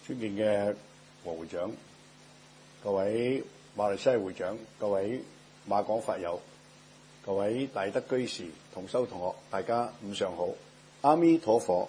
尊敬嘅黃會長、各位馬來西亞會長、各位馬港法友、各位大德居士、同修同學，大家午上好。阿彌陀佛。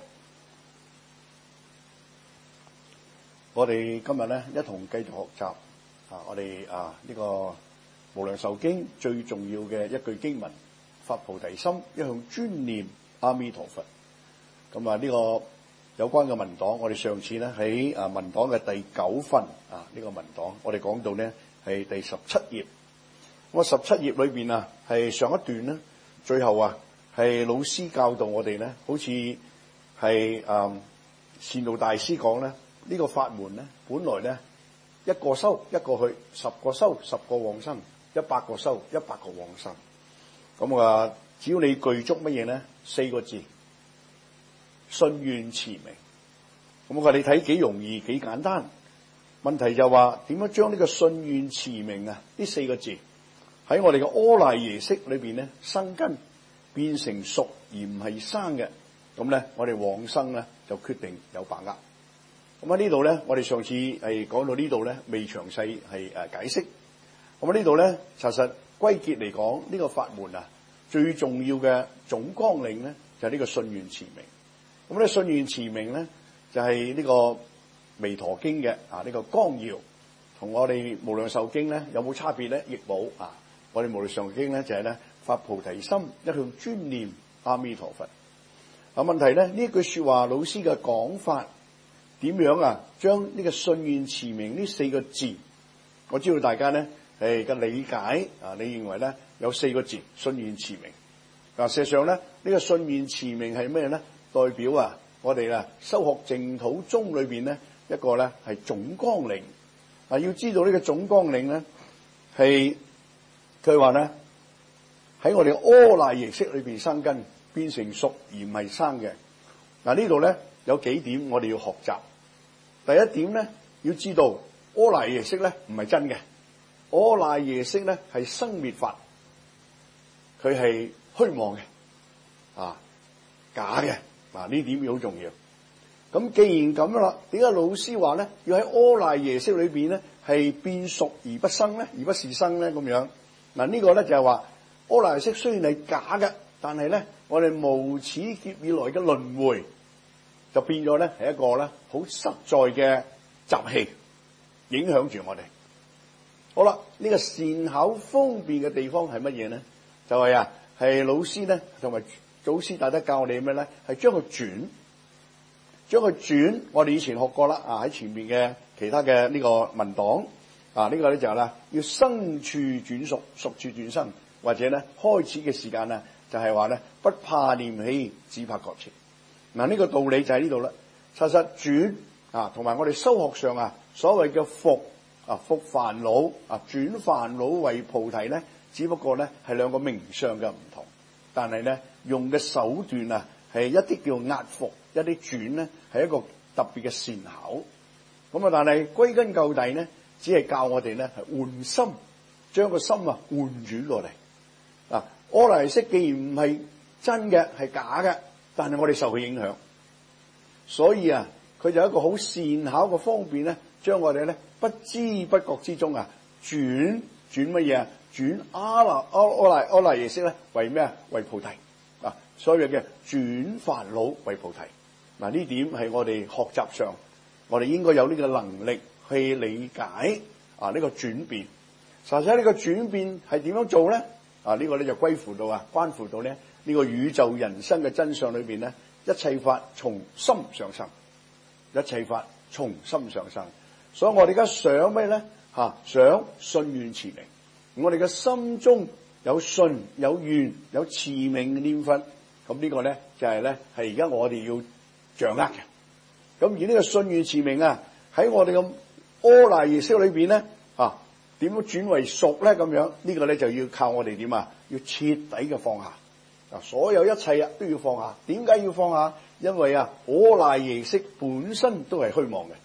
我哋今日咧一同繼續學習我哋呢個無量壽經最重要嘅一句經文：發菩提心，一向專念阿彌陀佛。咁呢個有關嘅文檔，我哋上次咧喺文檔嘅第9份呢個文檔，我哋講到呢係第17頁。咁17頁裏邊係上一段咧，最後係老師教導我哋咧，好似係善導大師講咧，呢個法門咧本來咧一個修一個去，10個修10個往生，100個修100個往生。咁只要你具足乜嘢咧？4個字：信願持名。咁我話你睇幾容易幾簡單，問題就話點樣將呢個信願持名呢4個字喺我哋嘅阿賴耶識裏邊咧生根，變成熟而唔係生嘅，咁咧我哋往生咧就決定有把握。咁喺呢度咧，我哋上次係講到呢度咧，未詳細係解釋。咁喺呢度咧，實歸結嚟講，呢個法門最重要嘅總綱領咧就係呢個信願持名。咁咧信願持名咧就係呢個彌陀經嘅呢個綱要，同我哋無量壽經咧有冇差別咧？亦冇我哋無量壽經咧就係咧發菩提心，一向專念阿彌陀佛。問題咧呢句說話，老師嘅講法點樣將呢個信願持名呢4個字，我知道大家咧嘅理解你認為咧有4個字信願持名。事實上咧呢個信願持名係咩咧？代表我哋修學淨土宗裏邊咧一個咧係總綱領。要知道呢個總綱領咧係佢話咧喺我哋阿賴耶識裏邊生根，變成熟而唔係生嘅。呢度咧有幾點我哋要學習。第一點咧要知道阿賴耶識咧唔係真嘅，阿賴耶識咧係生滅法，佢係虛妄嘅假嘅。呢點好重要。咁既然咁樣啦，點解老師話咧要喺阿賴耶識裏邊咧係變熟而不生咧，而不是生咧？咁樣呢個咧就係話阿賴耶識雖然係假嘅，但係咧我哋無始劫以來嘅輪迴就變咗咧係一個咧好實在嘅習氣，影響住我哋。好啦，呢個善巧方便嘅地方係乜嘢咧？就係係老師咧同埋祖師大德教我哋咩咧？係將佢轉。我哋以前學過啦，喺前面嘅其他嘅呢個文檔呢個咧就係要生處轉熟，熟處轉生，或者咧開始嘅時間就係話咧不怕念起，只怕覺遲。呢個道理就喺呢度啦。實轉同埋我哋修學上所謂嘅伏煩惱轉煩惱為菩提咧，只不過咧係兩個名相嘅唔同，但係咧用嘅手段係一啲叫壓伏，一啲轉咧係一個特別嘅善巧。咁但係歸根究底咧，只係教我哋咧係換心，將個心換轉過嚟。阿賴耶識既然唔係真嘅，係假嘅，但係我哋受佢影響，所以佢就一個好善巧嘅方便咧，將我哋咧不知不覺之中轉乜嘢？轉阿賴耶識咧為咩？為菩提。所謂嘅轉煩惱為菩提。呢點係我哋學習上，我哋應該有呢個能力去理解呢個轉變。實際呢個轉變係點樣做咧？呢個咧就關乎到咧呢個宇宙人生嘅真相裏邊咧，一切法從心上生，一切法從心上生。所以我哋而家想咩咧？想信願持名。我哋嘅心中有信有願有持名念佛，咁呢個咧就係咧係而家我哋要掌握嘅。咁而呢個信願持名喺我哋嘅阿賴耶識裏邊咧點樣轉為熟咧？咁樣呢個咧就要靠我哋點要徹底嘅放下。所有一切都要放下。點解要放下？因為阿賴耶識本身都係虛妄嘅。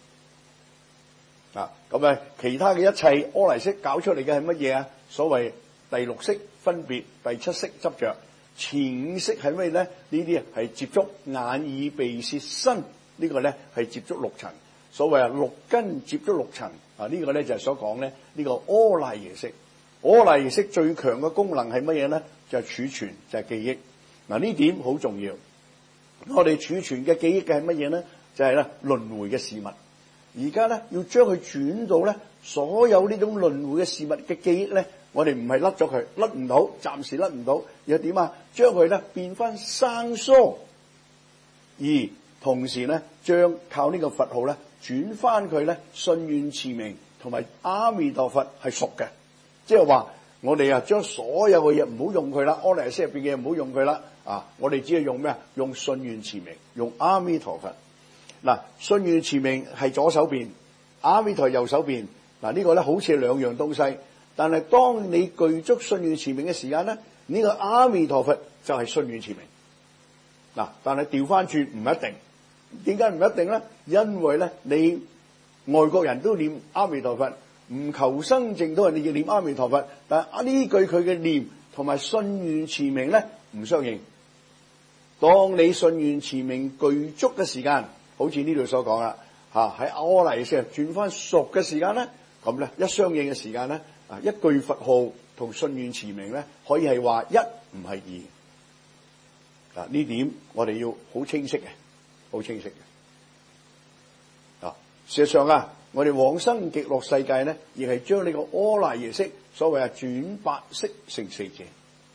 咁其他嘅一切阿賴耶識搞出嚟嘅係乜嘢？所謂第6識分別，第7識執着，前5識係咩咧？呢啲係接觸眼耳鼻舌身，呢個咧係接觸6塵。 所謂六根接咗六層啊，呢個咧就係所講咧呢個阿賴耶識。阿賴耶識最強嘅功能係乜嘢咧？就係儲存，就係記憶。嗱，呢點好重要。我哋儲存嘅記憶嘅係乜嘢咧？就係咧輪迴嘅事物。而家咧要將佢轉到咧所有呢種輪迴嘅事物嘅記憶咧，我哋唔係甩咗佢，甩唔到，暫時甩唔到，又點啊？將佢咧變翻生疏，而同時咧將靠呢個佛號咧轉翻佢咧信願持名同埋阿彌陀佛係熟嘅，即係話我哋啊將所有嘅嘢唔好用佢啦，阿賴耶識入邊嘅嘢唔好用佢啦，啊，我哋只係用咩啊？用信願持名，用阿彌陀佛。嗱，信願持名係左手邊，阿彌陀右手邊。嗱，呢個咧好似係兩樣東西，但係當你具足信願持名嘅時間咧，呢個阿彌陀佛就係信願持名。嗱，但係調翻轉唔一定。點解唔一定咧？因為咧你外國人都念阿彌陀佛，唔求生淨土人哋要念阿彌陀佛，但係呢句佢嘅念同埋信願持名咧唔相應。當你信願持名具足嘅時間，好似呢度所講啦，喺阿賴耶識轉翻熟嘅時間咧，咁咧一相應嘅時間咧，一句佛號同信願持名咧，可以係話一唔係二。嗱，呢點我哋要好清晰嘅，好清晰嘅。事實上啊，我哋往生極樂世界咧，亦係將呢個阿賴耶識所謂轉八識成四者。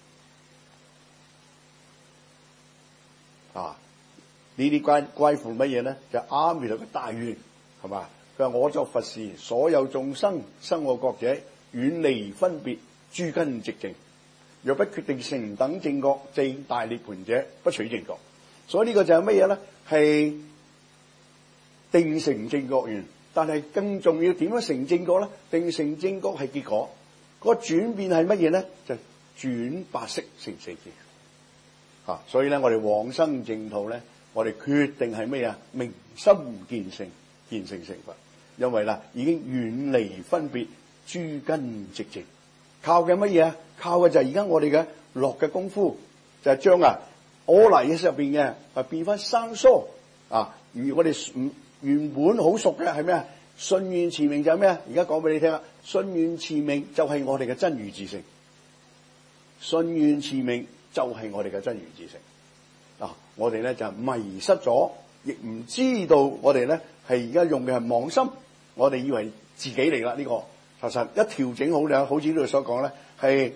呢啲關乎乜嘢咧？就係阿彌陀嘅大願，係嘛？佢話我作佛時，所有眾生生我國者，遠離分別，諸根寂靜。若不決定成等正覺，證大涅槃者，不取正覺。所以呢個就係乜嘢咧？係定成正覺緣。但係更重要點樣成正覺咧？定成正覺係結果，個轉變係乜嘢咧？就轉八識成四者。所以咧，我哋往生淨土咧。我哋決定係咩啊？明心見性，見性成佛。因為啦，已經遠離分別，諸根寂靜。靠嘅乜嘢啊？靠嘅就係而家我哋嘅落嘅功夫，就係將阿賴耶識入邊嘅變翻生疏啊！而我哋原本好熟嘅係咩啊？信願持名就係咩啊？而家講俾你聽啦，信願持名就係我哋嘅真如自性。信願持名就係我哋嘅真如自性。我哋咧就迷失咗，亦唔知道我哋咧係而家用嘅係妄心，我哋以為自己嚟啦。呢個其實一調整好咧，好似呢度所講咧，係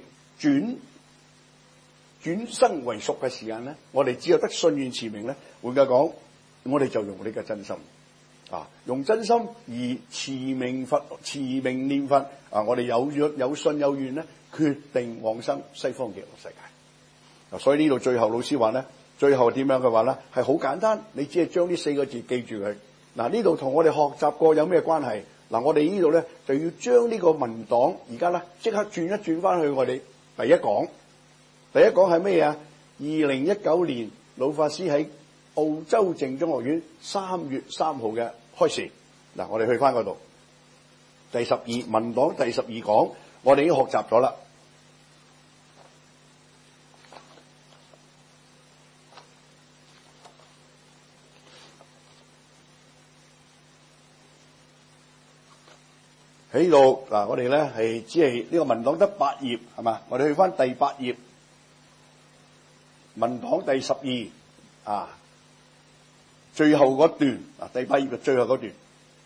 轉生為熟嘅時間咧，我哋只有得信願持名咧。換句講，我哋就用呢個真心用真心而持名佛、持名念佛我哋有信有願咧，決定往生西方極樂世界。所以呢度最後老師話咧。最後點樣嘅話咧，係好簡單，你只係將呢4個字記住佢。呢度同我哋學習過有咩關係？我哋呢度咧就要將呢個文檔而家咧即刻轉一轉翻去我哋第一講。第一講係咩啊？2019年老法師喺澳洲淨宗學院3月3號嘅開示。我哋去翻嗰度第12文檔第12講，我哋已經學習咗啦。喺度我哋咧係只係呢個文檔得8頁，係嘛？我哋去翻第8頁，文檔第12最後嗰段第8頁嘅最後嗰段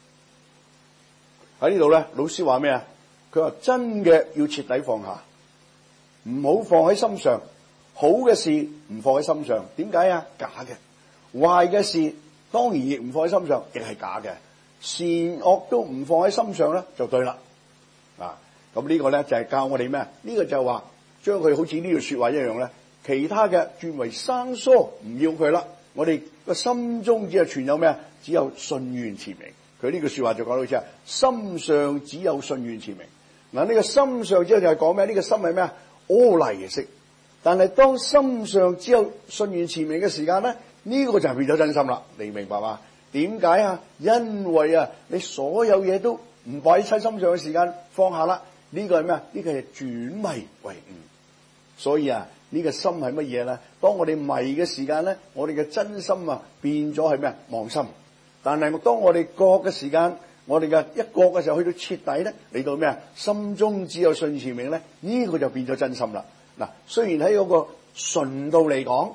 喺呢度咧，老師話咩啊？佢話真嘅要徹底放下，唔好放喺心上。好嘅事唔放喺心上，點解啊？假嘅。壞嘅事當然亦唔放喺心上，亦係假嘅。善惡都唔放喺心上咧，就對啦。咁呢個咧就係教我哋咩？呢個就係話將佢好似呢條說話一樣咧，其他嘅轉為生疏，唔要佢啦。我哋個心中只係存有咩啊？只有信願持名。佢呢句說話就講到好似啊，心上只有信願持名。呢個心上之後就係講咩？呢個心係咩啊？阿賴耶識。但係當心上只有信願持名嘅時間咧，呢個就係變咗真心啦。你明白嘛？點解啊？因為你所有嘢都唔擺喺心上嘅時間放下啦。呢個係咩啊？呢個係轉迷為悟。所以呢個心係乜嘢咧？當我哋迷嘅時間咧，我哋嘅真心變咗係咩啊？妄心。 但係當我哋覺嘅時間，我哋嘅一覺嘅時候，去到徹底咧，嚟到咩啊？心中只有信慈名咧，呢個就變咗真心啦。嗱，雖然喺嗰個純度嚟講，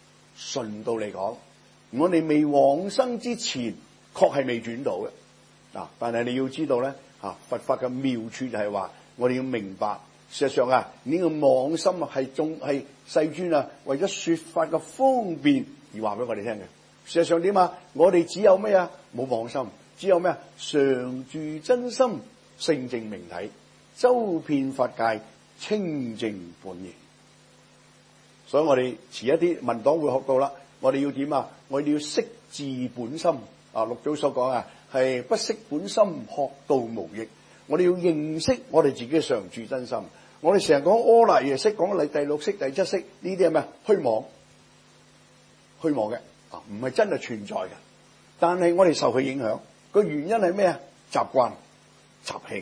我哋未往生之前，確係未轉到嘅。嗱，但係你要知道咧，佛法嘅妙處就係話，我哋要明白，事實上啊，呢個妄心啊，係世尊啊，為咗說法嘅方便而話俾我哋聽嘅。事實上點啊？我哋只有咩啊？冇妄心，只有咩啊？常住真心，聖淨明體，周遍法界，清淨本然。所以我哋遲一啲文檔會學到啦。我哋要點啊？我哋要識自本心。六祖所講啊，係不識本心，學道無益。我哋要認識我哋自己嘅常住真心。我哋成日講阿賴耶識，講第六識、第七識，呢啲係咩？虛妄嘅。唔係真係存在嘅，但係我哋受佢影響，個原因係咩啊？習慣、習氣。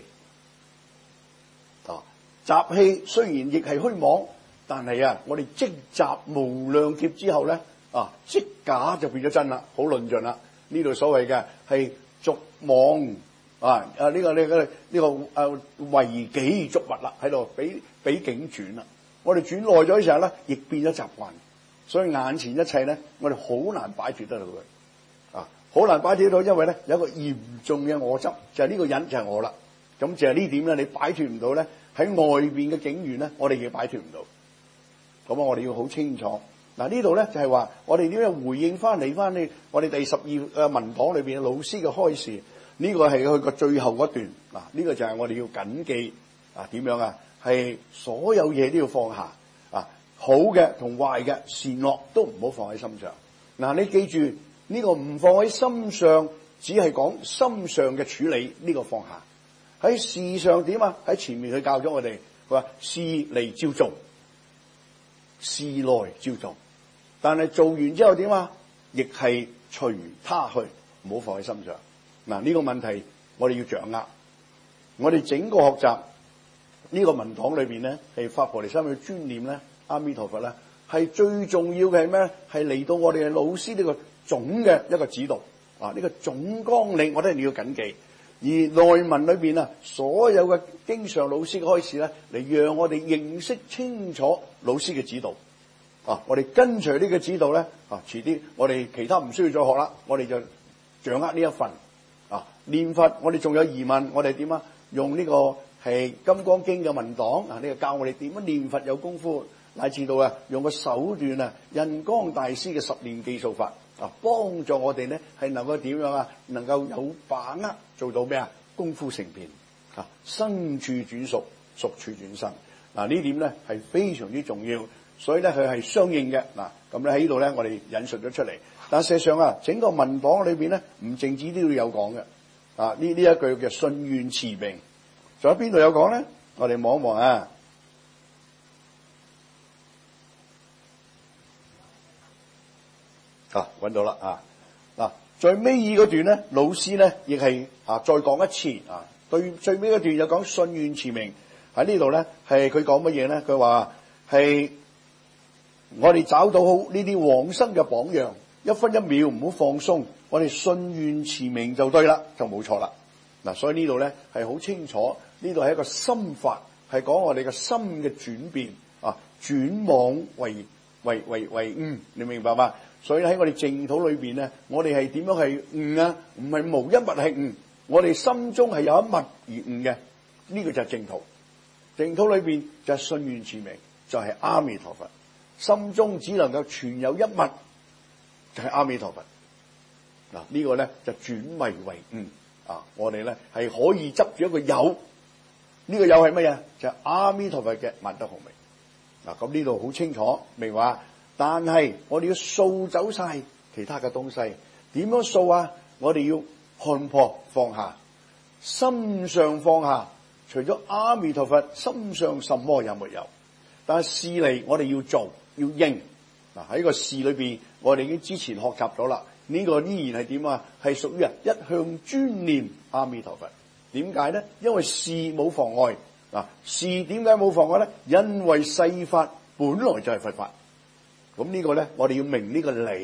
習氣雖然亦係虛妄，但係啊，我哋積集無量劫之後咧，即假就變咗真啦，好論盡啦。呢度所謂嘅係逐妄呢個為己逐物啦，喺度俾境轉啦。我哋轉耐咗嘅時候咧，亦變咗習慣。所以眼前一切咧，我哋好難擺脫得到佢，好難擺脫到，因為咧有一個嚴重嘅我執，就係呢個人就係我啦。咁就係呢點咧，你擺脫唔到咧，喺外邊嘅境緣咧，我哋亦擺脫唔到。咁我哋要好清楚。嗱，呢度咧就係話，我哋點樣回應翻嚟翻你我哋第12文檔裏邊老師嘅開示，呢個係佢個最後嗰段。嗱，呢個就係我哋要謹記點樣啊？係所有嘢都要放下。好嘅同壞嘅善惡都唔好放喺心上。嗱，你記住呢個唔放喺心上，只係講心上嘅處理，呢個放下。喺事上點啊？喺前面佢教咗我哋，佢話事嚟照做，事來照做。但係做完之後點啊？亦係隨他去，唔好放喺心上。嗱，呢個問題我哋要掌握。我哋整個學習呢個文檔裏邊咧，係發菩提心去專念咧。阿彌陀佛咧，係最重要嘅係咩？係嚟到我哋嘅老師呢個總嘅一個指導呢個總綱領，我哋一定要謹記。而內文裏邊啊，所有嘅經上老師嘅開示咧，嚟讓我哋認識清楚老師嘅指導我哋跟隨呢個指導咧遲啲我哋其他唔需要再學啦，我哋就掌握呢一份念佛。我哋仲有疑問，我哋點啊？用呢個係《金剛經》嘅文檔呢個教我哋點樣念佛有功夫。乃至到用個手段印光大師嘅10念記數法幫助我哋呢係能夠點樣能夠有把握做到咩功夫成片生處轉熟，熟處轉生。呢點呢係非常之重要，所以呢佢係相應嘅。咁咧喺呢度呢我哋引述咗出嚟。但事實上整個文檔裏邊呢唔淨止都有講嘅呢一句嘅信願持名，仲有邊度有講呢？我哋望一望揾到啦最尾嗰段咧，老師咧亦係再講一次對最尾嗰段有講信願持名。喺呢度咧係佢講乜嘢咧？佢話係我哋找到好呢啲往生嘅榜樣，一分一秒唔好放鬆，我哋信願持名就對啦，就冇錯啦。所以呢度咧係好清楚，呢度係一個心法，係講我哋嘅心嘅轉變轉妄為悟，你明白嗎？所以喺我哋淨土裏邊咧，我哋係點樣係悟啊？唔係無一物係悟，我哋心中係有一物而悟嘅，呢個就係淨土。淨土裏邊就係信願持名，就係阿彌陀佛。心中只能夠存有一物，就係阿彌陀佛。呢個咧就轉迷為悟我哋咧係可以執住一個有，呢個有係乜嘢？就係阿彌陀佛嘅萬德洪名。咁呢度好清楚，明話。但係我哋要掃走晒其他嘅東西，點樣掃啊？我哋要看破放下，心上放下。除咗阿彌陀佛，心上什麼也沒有。但係事嚟，我哋要做，要應。喺個事裏邊，我哋已經之前學習咗啦。呢個依然係點啊？係屬於一向專念阿彌陀佛。點解呢？因為事冇妨礙。事點解冇妨礙呢？因為世法本來就係佛法。咁呢個咧，我哋要明呢個理。點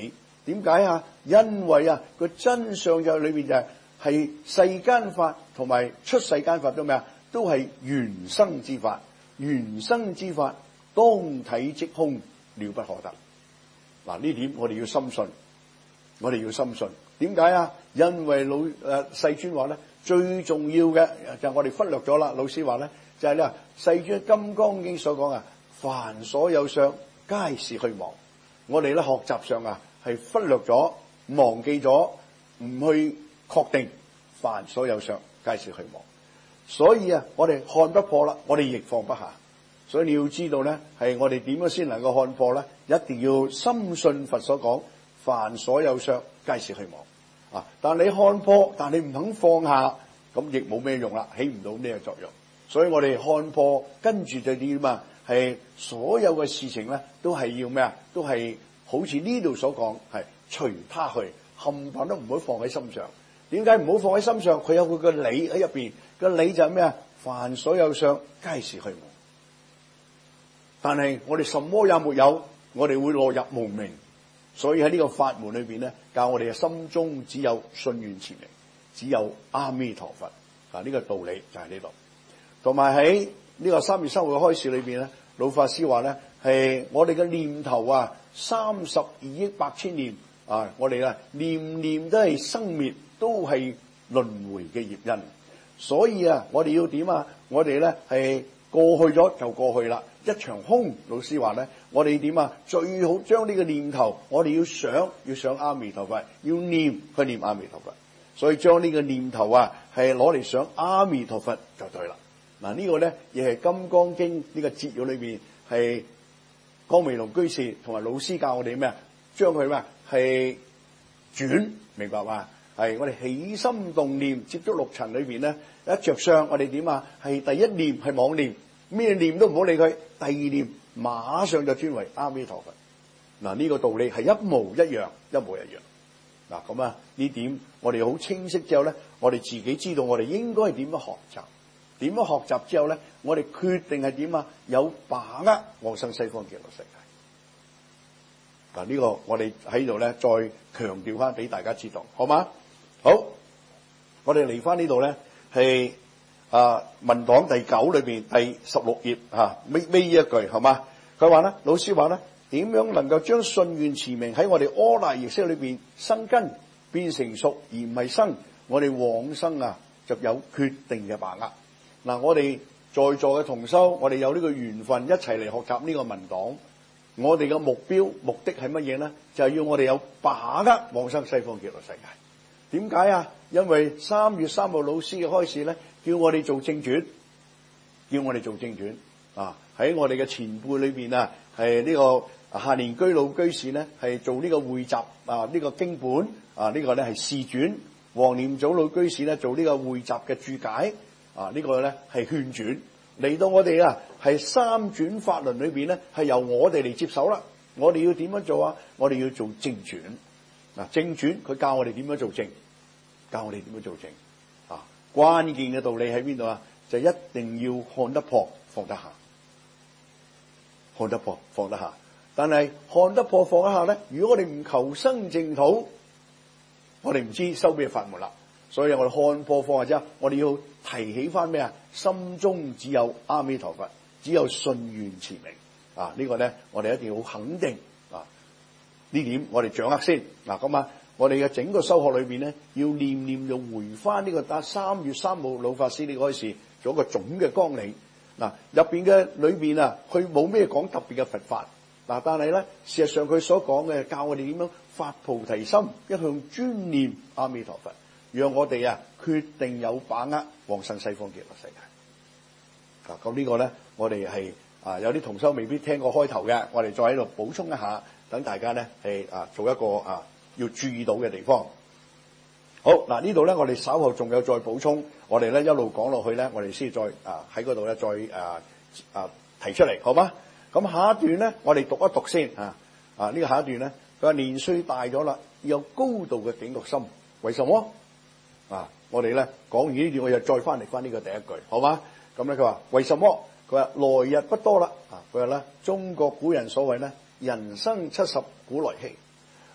點解啊？因為啊，個真相就裏邊就係世間法同埋出世間法都咩啊？都係原生之法。原生之法當體即空，了不可得。嗱，呢點我哋要深信，我哋要深信。點解啊？因為世尊話咧，最重要嘅就我哋忽略咗啦。老師話咧，就係咧世尊金剛經所講啊，凡所有相，皆是虛妄。我哋咧學習上啊，係忽略咗、忘記咗，唔去確定凡所有相，皆是虛妄。所以啊，我哋看不破啦，我哋亦放不下。所以你要知道咧，係我哋點樣先能夠看破咧？一定要深信佛所講，凡所有相，皆是虛妄。啊！但你看破，但你唔肯放下，咁亦冇咩用啦，起唔到咩作用。所以我哋看破，跟住就點啊？係所有嘅事情咧，都係要咩啊？都係好似呢度所講，係隨他去，冚唪唥都唔好放喺心上。點解唔好放喺心上？佢有佢個理喺入邊，個理就係咩啊？凡所有相，皆是虛妄。但係我哋什麼也沒有，我哋會落入無明。所以喺呢個法門裏邊咧，教我哋嘅心中只有信願持名，只有阿彌陀佛。啊，呢個道理就喺呢度。同埋喺呢個3月生活嘅開示裏邊咧，老法師話咧，係我哋嘅念頭啊，32億8千念啊，我哋啊念念都係生滅，都係輪迴嘅業因。所以啊，我哋要點啊？我哋咧係過去咗就過去啦。一場空，老師話咧，我哋點啊？最好將呢個念頭，我哋要想阿彌陀佛，要念去念阿彌陀佛。所以將呢個念頭啊，係攞嚟想阿彌陀佛就對啦。嗱，呢個咧亦係《金剛經》呢個節要裏邊係光明龍居士同埋老師教我哋咩啊？將佢咩係轉，明白嘛？係我哋起心動念接觸六塵裏邊咧，一着相我哋點啊？係第一念係妄念。咩念都唔好理佢，第二念馬上就轉為阿彌陀佛。嗱，呢個道理係一模一樣，一模一樣。嗱，咁啊呢點我哋好清晰之後咧，我哋自己知道我哋應該點樣學習，點樣學習之後咧，我哋決定係點啊？有把握往生西方極樂世界。嗱，呢個我哋喺度咧再強調翻俾大家知道，好嗎？好，我哋嚟翻呢度咧係。文檔第9裏邊第16頁尾一句係嘛？佢話咧，老師話咧，點樣能夠將信願持名喺我哋阿賴耶識裏邊生根變成熟，而唔係生？我哋往生啊就有決定嘅把握。嗱，我哋在座嘅同修，我哋有呢個緣分一齊嚟學習呢個文檔。我哋嘅目的係乜嘢咧？就係要我哋有把握往生西方極樂世界。點解啊？因為3月3號老師嘅開示咧，叫我哋做正轉，叫我哋做正轉啊！喺我哋嘅前輩裏邊啊，係呢個下年居老居士咧，係做呢個匯集啊，呢個經本啊，呢個咧係示轉；黃念祖老居士咧做呢個匯集嘅注解啊，呢個咧係勸轉。嚟到我哋啊，係三轉法輪裏邊咧，係由我哋嚟接手啦。我哋要點樣做啊？我哋要做正轉。嗱，正轉佢教我哋點樣做正，教我哋點樣做正啊！關鍵嘅道理喺邊度啊？就一定要看得破，放得下。看得破，放得下。但係看得破，放得下咧，如果我哋唔求生淨土，我哋唔知修咩法門啦。所以我哋看破放下之後，我哋要提起翻咩啊？心中只有阿彌陀佛，只有信願持名啊！呢個咧，我哋一定要好肯定啊！呢點我哋掌握先嗱。咁啊，我哋嘅整個修學裏邊咧，要念念就回翻呢個3月3號老法師呢個開示做一個總嘅綱領嗱。入邊嘅裏邊啊，佢冇咩講特別嘅佛法嗱，但係咧，事實上佢所講嘅教我哋點樣發菩提心，一向專念阿彌陀佛，讓我哋啊決定有把握往生西方極樂世界。咁呢個咧，我哋係有啲同修未必聽過開頭嘅，我哋再喺度補充一下，等大家咧係做一個要注意到嘅地方。好嗱，呢度咧我哋稍後仲有再補充，我哋咧一路講落去咧，我哋先再喺嗰度咧再提出嚟，好嗎？咁下一段咧，我哋讀一讀先呢個下一段咧，佢話年歲大咗啦，要有高度嘅警覺心。為什麼我哋咧講完呢段，我又再翻呢個第一句，好嗎？咁咧佢話為什麼？佢話來日不多啦。佢話咧，中國古人所謂咧，人生70古來稀。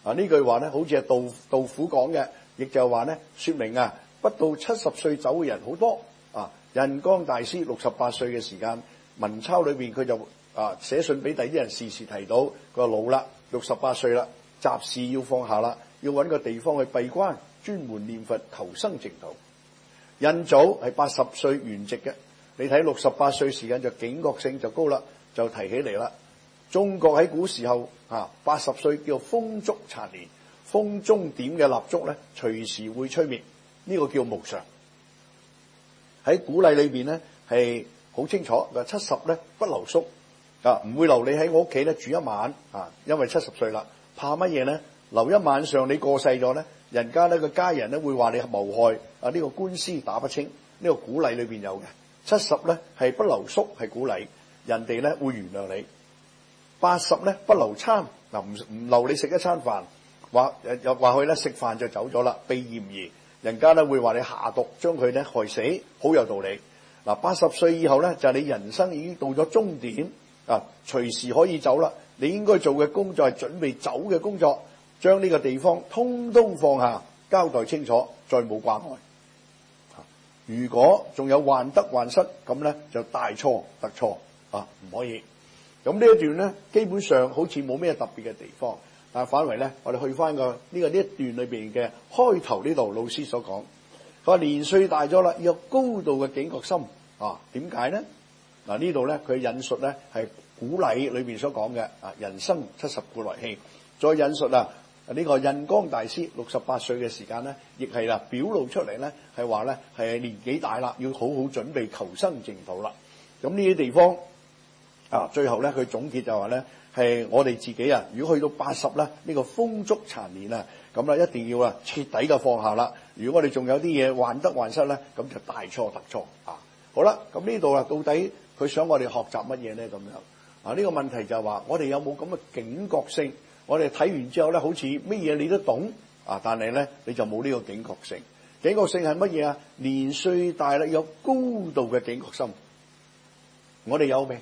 呢句話咧，好似係杜甫講嘅，亦就係話咧，說明不到70歲走嘅人好多。印光大師68歲嘅時間，文鈔裏邊佢就寫信俾第啲人，時時提到佢話老啦，68歲啦，雜事要放下啦，要揾個地方去閉關，專門念佛求生淨土。印祖係80歲圓寂嘅，你睇68歲時間就警覺性就高啦，就提起嚟啦。中國喺古時候80歲叫風燭殘年，風中點嘅蠟燭咧，隨時會吹滅，呢個叫無常。喺古禮裏邊咧係好清楚，70咧不留宿，唔會留你喺我屋企咧住一晚，因為70歲啦，怕乜嘢咧？留一晚上你過世咗咧，人家咧個家人咧會話你謀害，呢個官司打不清，呢個古禮裏邊有嘅。70咧係不留宿，係古禮，人哋咧會原諒你。80咧不留餐，唔留你食一餐飯，又話佢咧食飯就走咗啦，避嫌疑。人家咧會話你下毒，將佢咧害死，好有道理。80歲以後咧就係你人生已經到咗終點，隨時可以走啦。你應該做嘅工作係準備走嘅工作，將呢個地方通通放下，交代清楚，再冇關愛。如果仲有患得患失，咁咧就大錯特錯，唔可以。咁呢一段咧基本上好似冇咩特別嘅地方。但反為咧，我哋去翻呢一段裏邊嘅開頭呢度，老師所講，佢話年歲大咗啦，要有高度嘅警覺心。點解呢？呢度咧佢引述咧係古禮裏邊所講嘅人生70古來稀，再引述呢個印光大師68歲嘅時間咧，亦係表露出嚟咧係話咧係年紀大啦，要好好準備求生淨土啦。咁呢啲地方最後咧佢總結就話咧。係我哋自己如果去到80啦，呢個風燭殘年咁一定要徹底嘅放下啦。如果我哋仲有啲嘢患得患失咧，咁就大錯特錯。好啦，咁呢度到底佢想我哋學習乜嘢咧？咁樣呢個問題就係話，我哋有冇咁嘅警覺性？我哋睇完之後咧，好似乜嘢你都懂但係咧你就冇呢個警覺性。警覺性係乜嘢啊？年歲大啦，有高度嘅警覺心。我哋有未？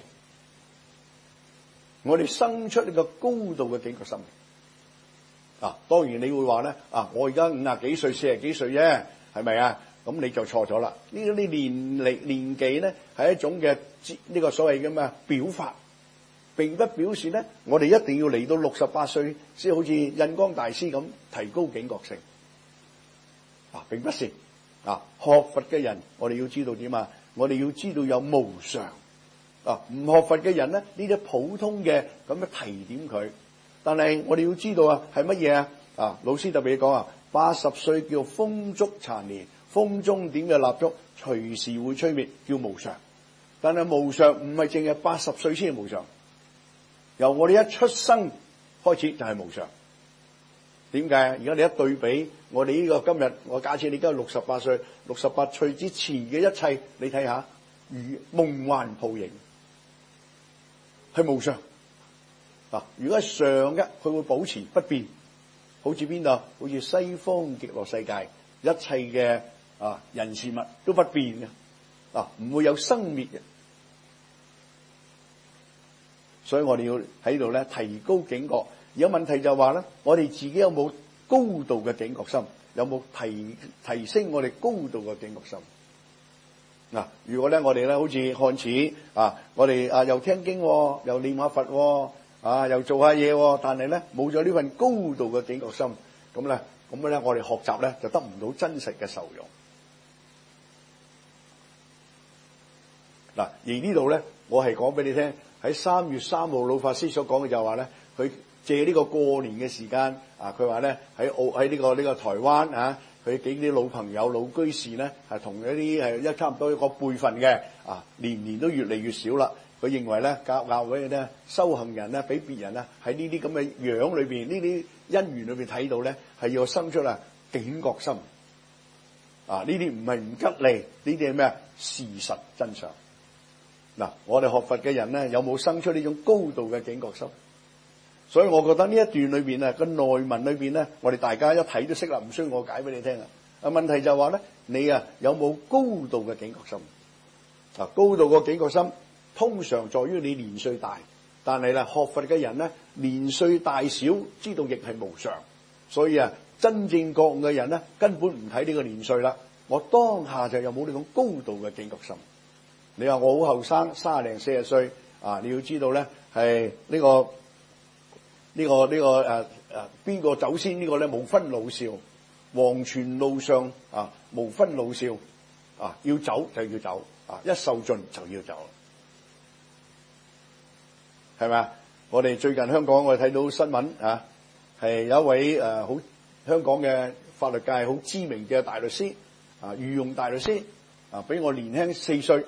我哋生出呢個高度嘅警覺心。當然你會話咧，我而家50幾歲、40幾歲啫，係咪啊？咁你就錯咗啦。呢啲年紀咧係一種嘅呢個所謂嘅咩表法，並不表示咧我哋一定要嚟到68歲先好似印光大師咁提高警覺性。並不是。學佛嘅人，我哋要知道點啊？我哋要知道有無常。唔學佛嘅人咧，呢啲普通嘅咁樣提點佢，但係我哋要知道係乜嘢啊？老師特別講80歲叫風燭殘年，風中點嘅蠟燭隨時會吹滅，叫無常。但係無常唔係淨係80歲先係無常，由我哋一出生開始就係無常。點解？而家你一對比我哋呢個今日，我假設你而家68歲，68歲之前嘅一切，你睇下如夢幻泡影。係無常。如果係常嘅，佢會保持不變，好似邊度？好似西方極樂世界，一切嘅人事物都不變嘅，唔會有生滅嘅。所以我哋要喺度咧提高警覺。而個問題就係話咧，我哋自己有冇高度嘅警覺心？有冇提升我哋高度嘅警覺心？如果咧我哋咧好似看似我哋又聽經又念下佛又做下嘢，但係咧冇咗呢份高度嘅警覺心，咁咧我哋學習咧就得唔到真實嘅受用。而呢度咧我係講俾你聽，喺3月3號老法師所講嘅就係話咧，佢借呢個過年嘅時間佢話咧喺呢個台灣佢幾啲老朋友、老居士咧，係同一啲差唔多一個輩份嘅，年年都越嚟越少啦。佢認為咧，教會咧修行人咧，俾別人咧喺呢啲咁嘅樣裏邊，呢啲因緣裏邊睇到咧，係要生出警覺心。呢啲唔係唔吉利，呢啲係咩？事實真相。我哋學佛嘅人咧，有冇生出呢種高度嘅警覺心？所以我覺得呢一段裏邊個內文裏邊咧，我哋大家一睇都識啦，唔需要我解俾你聽。問題就係話咧，你有冇高度嘅警覺心？高度嘅警覺心通常在於你年歲大，但係學佛嘅人咧，年歲大小知道亦係無常， 所以真正覺悟嘅人咧，根本唔睇呢個年歲啦。我當下就有冇呢種高度嘅警覺心。你話我好後生，30零40歲你要知道咧，係邊個走先呢個咧，無分老少，黃泉路上無分老少要走就要走一受盡就要走，係咪啊？我哋最近香港我哋睇到新聞係有一位好香港嘅法律界好知名嘅大律師御用大律師比我年輕4歲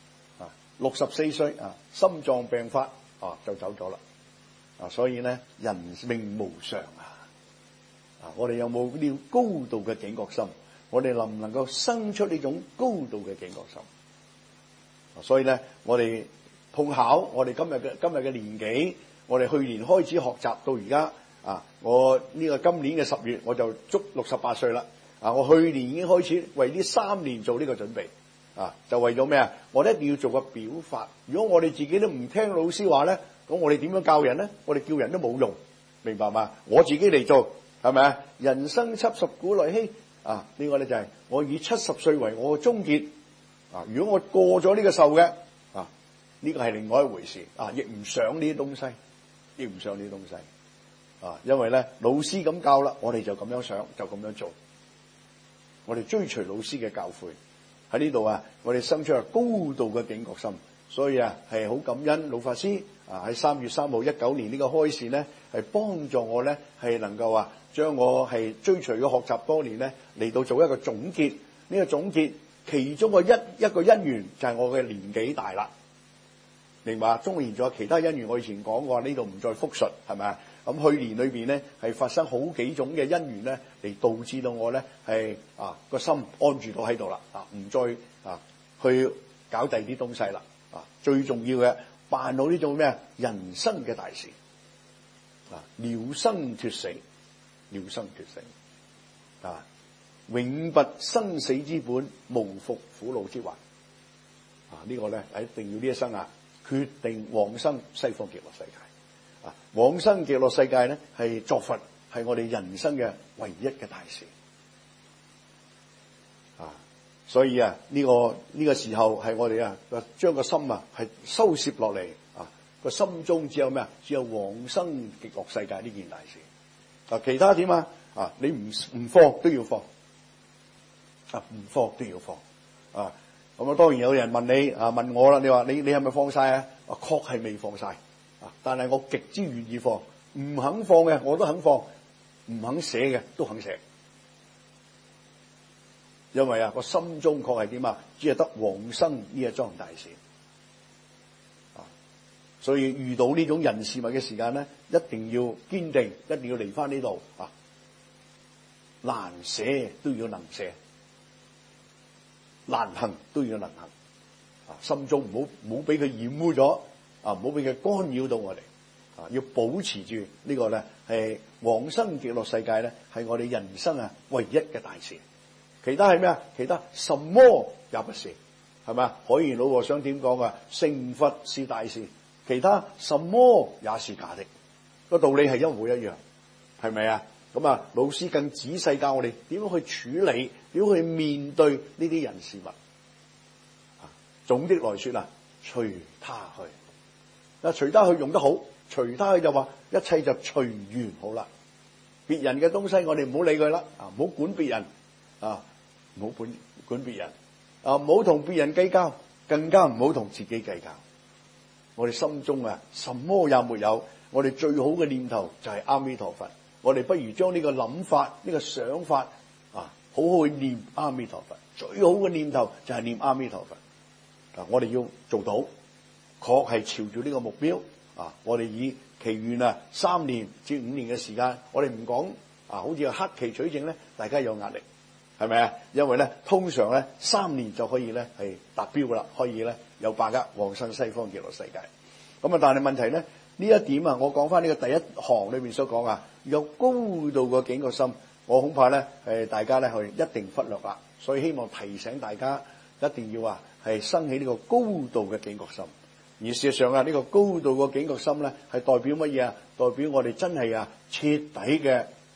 64歲心臟病發就走咗啦。所以咧，人命無常我哋有冇呢種高度嘅警覺心？我哋能唔能夠生出呢種高度嘅警覺心？所以咧，我哋碰巧我哋今日嘅年紀，我哋去年開始學習到而家我呢個今年嘅10月我就足68歲啦。我去年已經開始為呢3年做呢個準備就為咗咩啊？我哋一定要做個表法。如果我哋自己都唔聽老師話咧，咁我哋點樣教人咧？我哋叫人都冇用，明白嘛？我自己嚟做，係咪啊？人生70古來稀呢個咧就係我以70歲為我嘅終結如果我過咗呢個壽嘅呢個係另外一回事亦唔想呢啲東西，亦唔想呢啲東西因為咧老師咁教啦，我哋就咁樣想，就咁樣做。我哋追隨老師嘅教誨喺呢度我哋生出高度嘅警覺心，所以係好感恩老法師喺3月3號19年呢個開示咧，係幫助我咧係能夠將我係追隨嘅學習多年咧嚟到做一個總結。呢個總結其中嘅一個因緣就係我嘅年紀大啦，明白？當然仲有其他因緣，我以前講過，呢度唔再複述，係咪啊？咁去年裏邊咧係發生好幾種嘅因緣咧，嚟導致到我咧係個心安住到喺度啦，唔再去搞第二啲東西啦。最重要嘅辦好呢種咩人生嘅大事了生脫死，了生脫死永拔生死之本，無復苦惱之患呢個咧一定要呢一生決定往生西方極樂世界。往生極樂世界咧係作佛，係我哋人生嘅唯一嘅大事所以呢個時候係我哋將個心係收攝落嚟個心中只有咩只有往生極樂世界呢件大事其他點你唔放都要放唔放都要放咁當然有人問你問我啦，你話你係咪放晒確係未放晒但係我極之願意放，唔肯放嘅我都肯放，唔肯捨嘅都肯捨，因為個心中確係點只係得往生呢一樁大事所以遇到呢種人事物嘅時間咧，一定要堅定，一定要嚟翻呢度難捨都要能捨，難行都要能行心中唔好俾佢染污咗唔好俾佢干擾到我哋要保持住呢個咧係往生極樂世界咧係我哋人生唯一嘅大事。其他係咩其他什麼也不是，係咪海賢老和尚點講成佛是大事，其他什麼也是假的。個道理係一模一樣，係咪咁老師更仔細教我哋點樣去處理，點樣去面對呢啲人事物總的來說隨他去隨他去用得好，隨他去就話一切就隨緣好啦。別人嘅東西我哋唔好理佢啦唔好管別人唔好管別人唔好同別人計較，更加唔好同自己計較。我哋心中什麼也沒有，我哋最好嘅念頭就係阿彌陀佛。我哋不如將呢個諗法呢個想法好好去念阿彌陀佛。最好嘅念頭就係念阿彌陀佛我哋要做到，確係朝住呢個目標我哋以期願3年至5年嘅時間，我哋唔講好似黑期取證咧，大家有壓力係咪因為咧通常咧3年就可以咧係達標噶啦，可以咧有把握往生西方極樂世界。咁但係問題咧呢一點我講翻呢個第一行裏面所講有高度嘅警覺心，我恐怕咧大家咧去一定忽略啦。所以希望提醒大家一定要係生起呢個高度嘅警覺心。而事實上呢個高度嘅警覺心咧係代表乜嘢代表我哋真係徹底嘅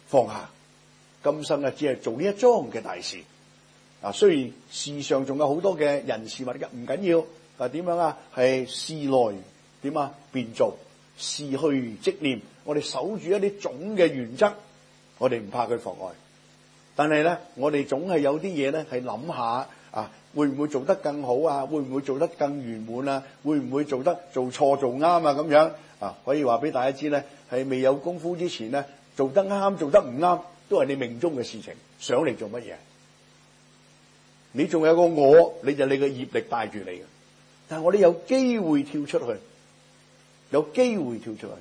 放下，今生只係做呢一樁嘅大事。雖然世上仲有好多嘅人事物嘅，唔緊要。點樣啊？係事來點啊？便做，事去即念。我哋守住一啲總嘅原則，我哋唔怕佢妨礙。但係咧，我哋總係有啲嘢咧，係諗下會唔會做得更好啊？會唔會做得更圓滿啊？會唔會做錯做啱啊？咁樣可以話俾大家知咧，係未有功夫之前咧，做得啱做得唔啱，都係你命中嘅事情。想嚟做乜嘢？你仲有個我，你就你個業力帶住你嘅。但係我哋有機會跳出去，有機會跳出去。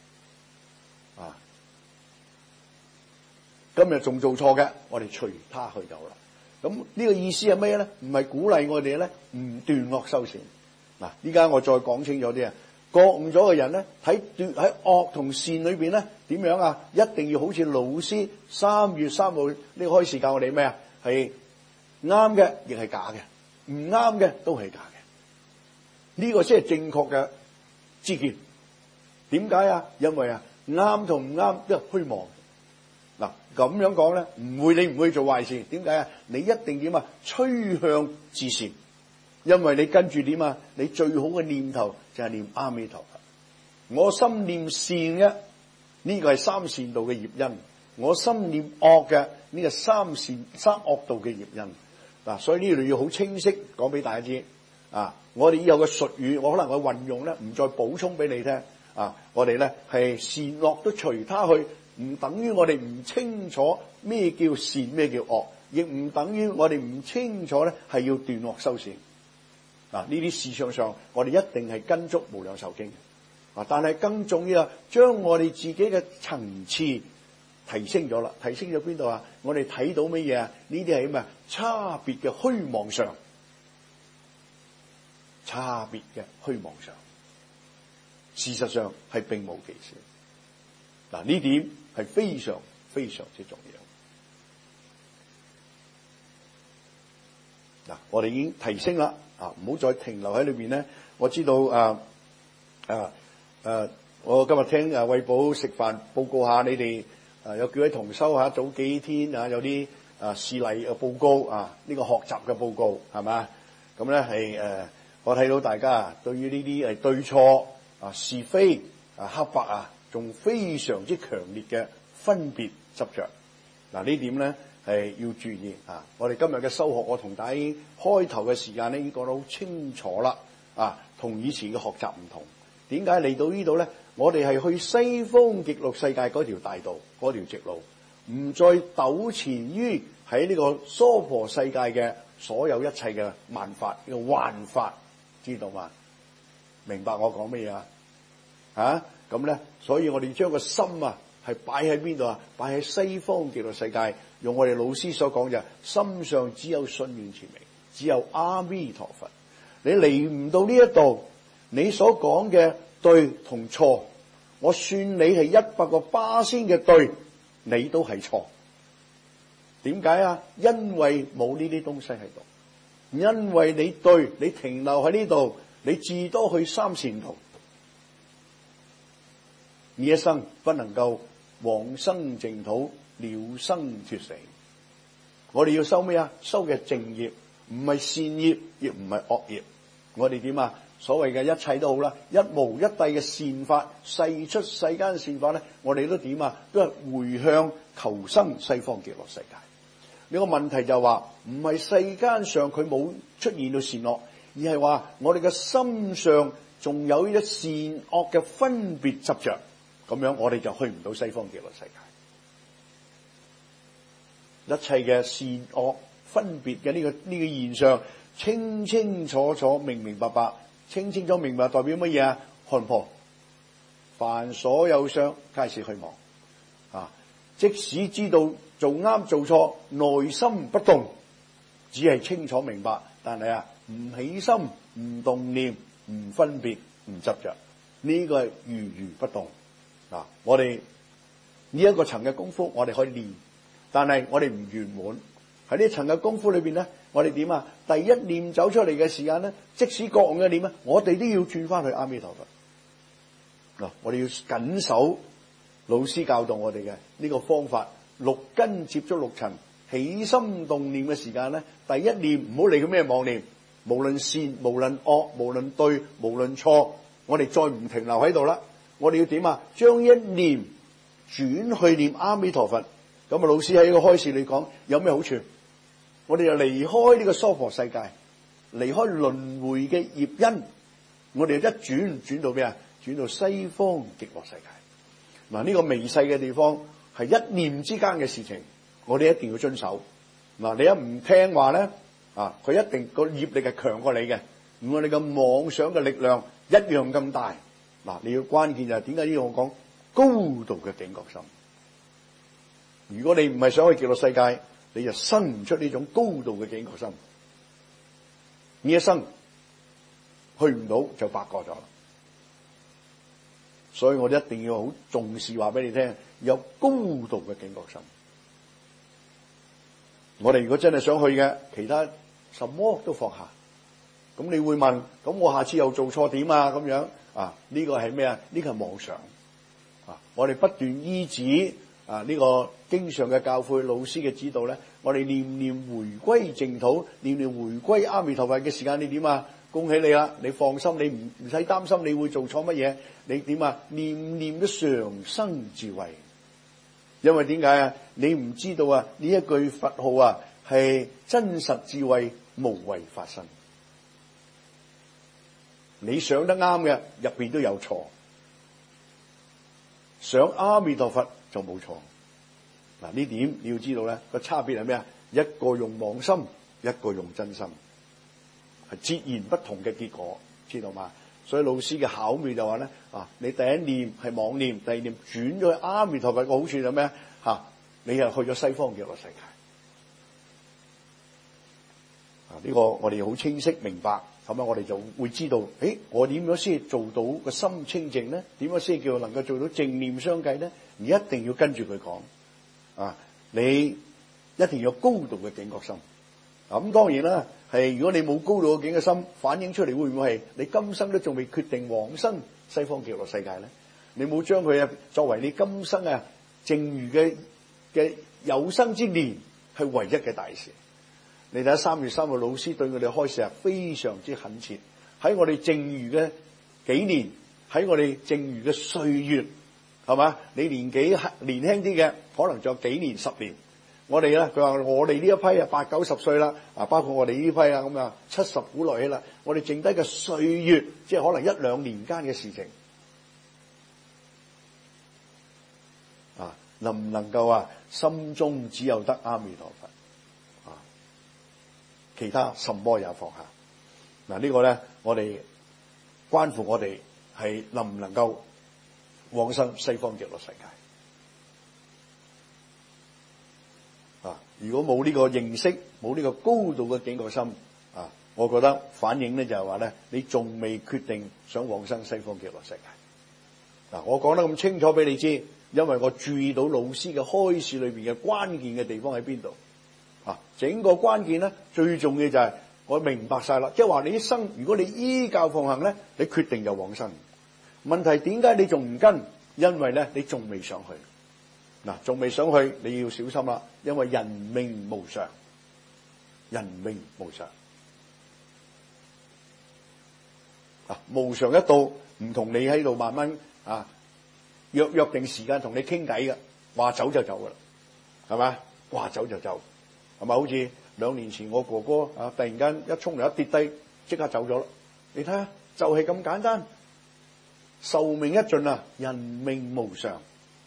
今日仲做錯嘅，我哋隨他去就好啦。咁呢個意思係咩咧？唔係鼓勵我哋咧唔斷惡修善。依家我再講清楚啲啊，覺悟咗嘅人咧，喺惡同善裏邊咧，點樣啊？一定要好似老師3月3號呢個開示教我哋咩啊？係啱嘅，亦係假嘅；唔啱嘅都係假嘅。呢個先係正確嘅知見。點解啊？因為啱同唔啱都係虛妄。咁樣講咧，你唔會去做壞事。點解啊？你一定點啊？趨向至善，因為你跟住點啊？你最好嘅念頭就係念阿彌陀佛。我心念善嘅，呢個係三善道嘅業因；我心念惡嘅，呢個三惡道嘅業因。所以呢度要好清晰講俾大家知。我哋以後嘅術語，我可能會運用咧，唔再補充俾你聽。我哋咧係善惡都隨他去。唔等於我哋唔清楚咩叫善咩叫惡，亦唔等於我哋唔清楚咧係要斷惡修善。呢啲事實上我哋一定係跟足無量壽經。但係更重要將我哋自己嘅層次提升咗啦。提升咗邊度啊？我哋睇到乜嘢啊？呢啲係咩？差別嘅虛妄上，差別嘅虛妄上，事實上係並無其事。呢點係非常非常之重要。我哋已經提升啦，唔好再停留喺裏邊咧。我知道我今日聽衛寶食飯報告下你哋有幾位同修早幾天有啲事例嘅報告呢個學習嘅報告係嘛？咁咧係我睇到大家對於呢啲係對錯是非黑白仲非常之強烈嘅分別執着。呢點咧係要注意我哋今日嘅修學，我同大家開頭嘅時間咧已經講得好清楚啦。同以前嘅學習唔同。點解嚟到呢度咧？我哋係去西方極樂世界嗰條大道，嗰條直路，唔再糾纏於喺呢個娑婆世界嘅所有一切嘅萬法嘅幻法，知道嘛？明白我講乜嘢咁咧，所以我哋將個心係擺喺邊度啊？擺喺西方極樂世界。用我哋老師所講就心上只有信願持名，只有阿彌陀佛。你嚟唔到呢一度，你所講嘅對同錯，我算你係100%嘅對，你都係錯。點解啊？因為冇呢啲東西喺度，因為你對，你停留喺呢度，你至多去三善道。呢一生不能夠往生淨土，了生脫死。我哋要修咩啊？修嘅正業，唔係善業，亦唔係惡業。我哋點啊？所謂嘅一切都好啦，一無一諦嘅善法，世出世間善法咧，我哋都點啊？都係回向求生西方極樂世界。呢個問題就話唔係世間上佢冇出現到善惡，而係話我哋嘅心上仲有一善惡嘅分別執着。咁樣我哋就去唔到西方極樂世界。一切嘅善惡分別嘅呢個現象，清清楚楚、明明白白，清清楚明白代表乜嘢啊？看破凡所有相，皆是虛妄。即使知道做啱做錯，內心不動，只係清楚明白，但係唔起心、唔動念、唔分別、唔執着，呢個係如如不動。我哋呢一個層嘅功夫，我哋可以練，但係我哋唔圓滿。喺呢層嘅功夫裏邊咧，我哋點啊？第一念走出嚟嘅時間咧，即使覺悟嘅念我哋都要轉翻去阿彌陀佛。我哋要緊守老師教導我哋嘅呢個方法，六根接觸六塵，起心動念嘅時間咧，第一念唔好理佢咩妄念，無論善無論惡無論對無論錯，我哋再唔停留喺度啦。我哋要點啊？將一念轉去念阿彌陀佛。咁啊，老師喺個開示裏講有咩好處？我哋就離開呢個娑婆世界，離開輪迴嘅業因，我哋一轉到咩啊？轉到西方極樂世界。嗱，呢個微細嘅地方係一念之間嘅事情，我哋一定要遵守。嗱，你一唔聽話咧，佢一定個業力係強過你嘅，我哋嘅妄想嘅力量一樣咁大。嗱，你要關鍵就係點解呢個我講高度嘅警覺心？如果你唔係想去極樂世界，你就生唔出呢種高度嘅警覺心，呢一生去唔到就白過咗啦。所以我哋一定要好重視，話俾你聽，有高度嘅警覺心。我哋如果真係想去嘅，其他什麼都放下。咁你會問，咁我下次又做錯點啊？咁樣呢個係咩啊？呢個係妄想。我哋不斷依止呢個經常嘅教誨，老師嘅指導咧，我哋念念回歸淨土，念念回歸阿彌陀佛嘅時間，你點啊？恭喜你啦！你放心，你唔使擔心你會做錯乜嘢。你點啊？念念都常生智慧。因為點解啊？你唔知道啊？呢一句佛號啊，係真實智慧無為發生。你想得啱嘅，入邊都有錯。想阿彌陀佛就冇錯。嗱，呢點你要知道咧，個差別係咩啊？一個用妄心，一個用真心，係截然不同嘅結果，知道嘛？所以老師嘅巧妙就話咧，你第一念係妄念，第二念轉咗去阿彌陀佛，個好處係咩啊？你又去咗西方極樂世界。呢個我哋好清晰明白，咁樣我哋就會知道，我點樣先做到個心清淨咧？點樣先叫能夠做到正念相繼咧？而一定要跟住佢講，你一定要有高度嘅警覺心。咁當然啦，係如果你冇高度嘅警覺心，反映出嚟會唔會係你今生都仲未決定往生西方極樂世界咧？你冇將佢作為你今生剩餘嘅有生之年係唯一嘅大事。你睇下3月3號老師對我哋開示係非常之懇切，喺我哋剩餘嘅幾年，喺我哋剩餘嘅歲月，係嘛？你年紀年輕啲嘅，可能仲有幾年10年。我哋咧，佢話我哋呢一批8、90歲啦，包括我哋呢批咁70古來稀啦，我哋剩低嘅歲月，即係可能1、2年間嘅事情，能唔能夠心中只有得阿彌陀佛？其他什麼也放下。呢個咧，我哋關乎我哋係能唔能夠往生西方極樂世界。如果冇呢個認識，冇呢個高度嘅警覺心，我覺得反映咧就係話咧，你仲未決定想往生西方極樂世界。我講得咁清楚俾你知，因為我注意到老師嘅開示裏邊嘅關鍵嘅地方喺邊度。整個關鍵咧，最重要就係我明白晒啦，即係話你一生，如果你依教奉行咧，你決定就往生。問題點解你仲唔跟？因為咧你仲未上去。仲未上去，你要小心啦，因為人命無常，人命無常。無常一到，唔同你喺度慢慢約定時間同你傾偈嘅，話走就走噶啦，係咪？話走就走。係咪好似2年前我哥哥突然間一沖涼一跌低，即刻走咗啦？你睇下，就係咁簡單。壽命一盡啊，人命無常。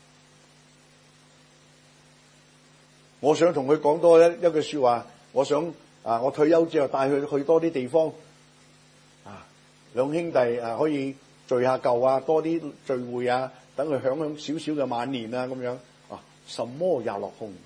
我想同佢講多一句說話，我想我退休之後帶佢去多啲地方，兩兄弟可以聚下舊多啲聚會等佢享享少少嘅晚年咁樣什麼也落空。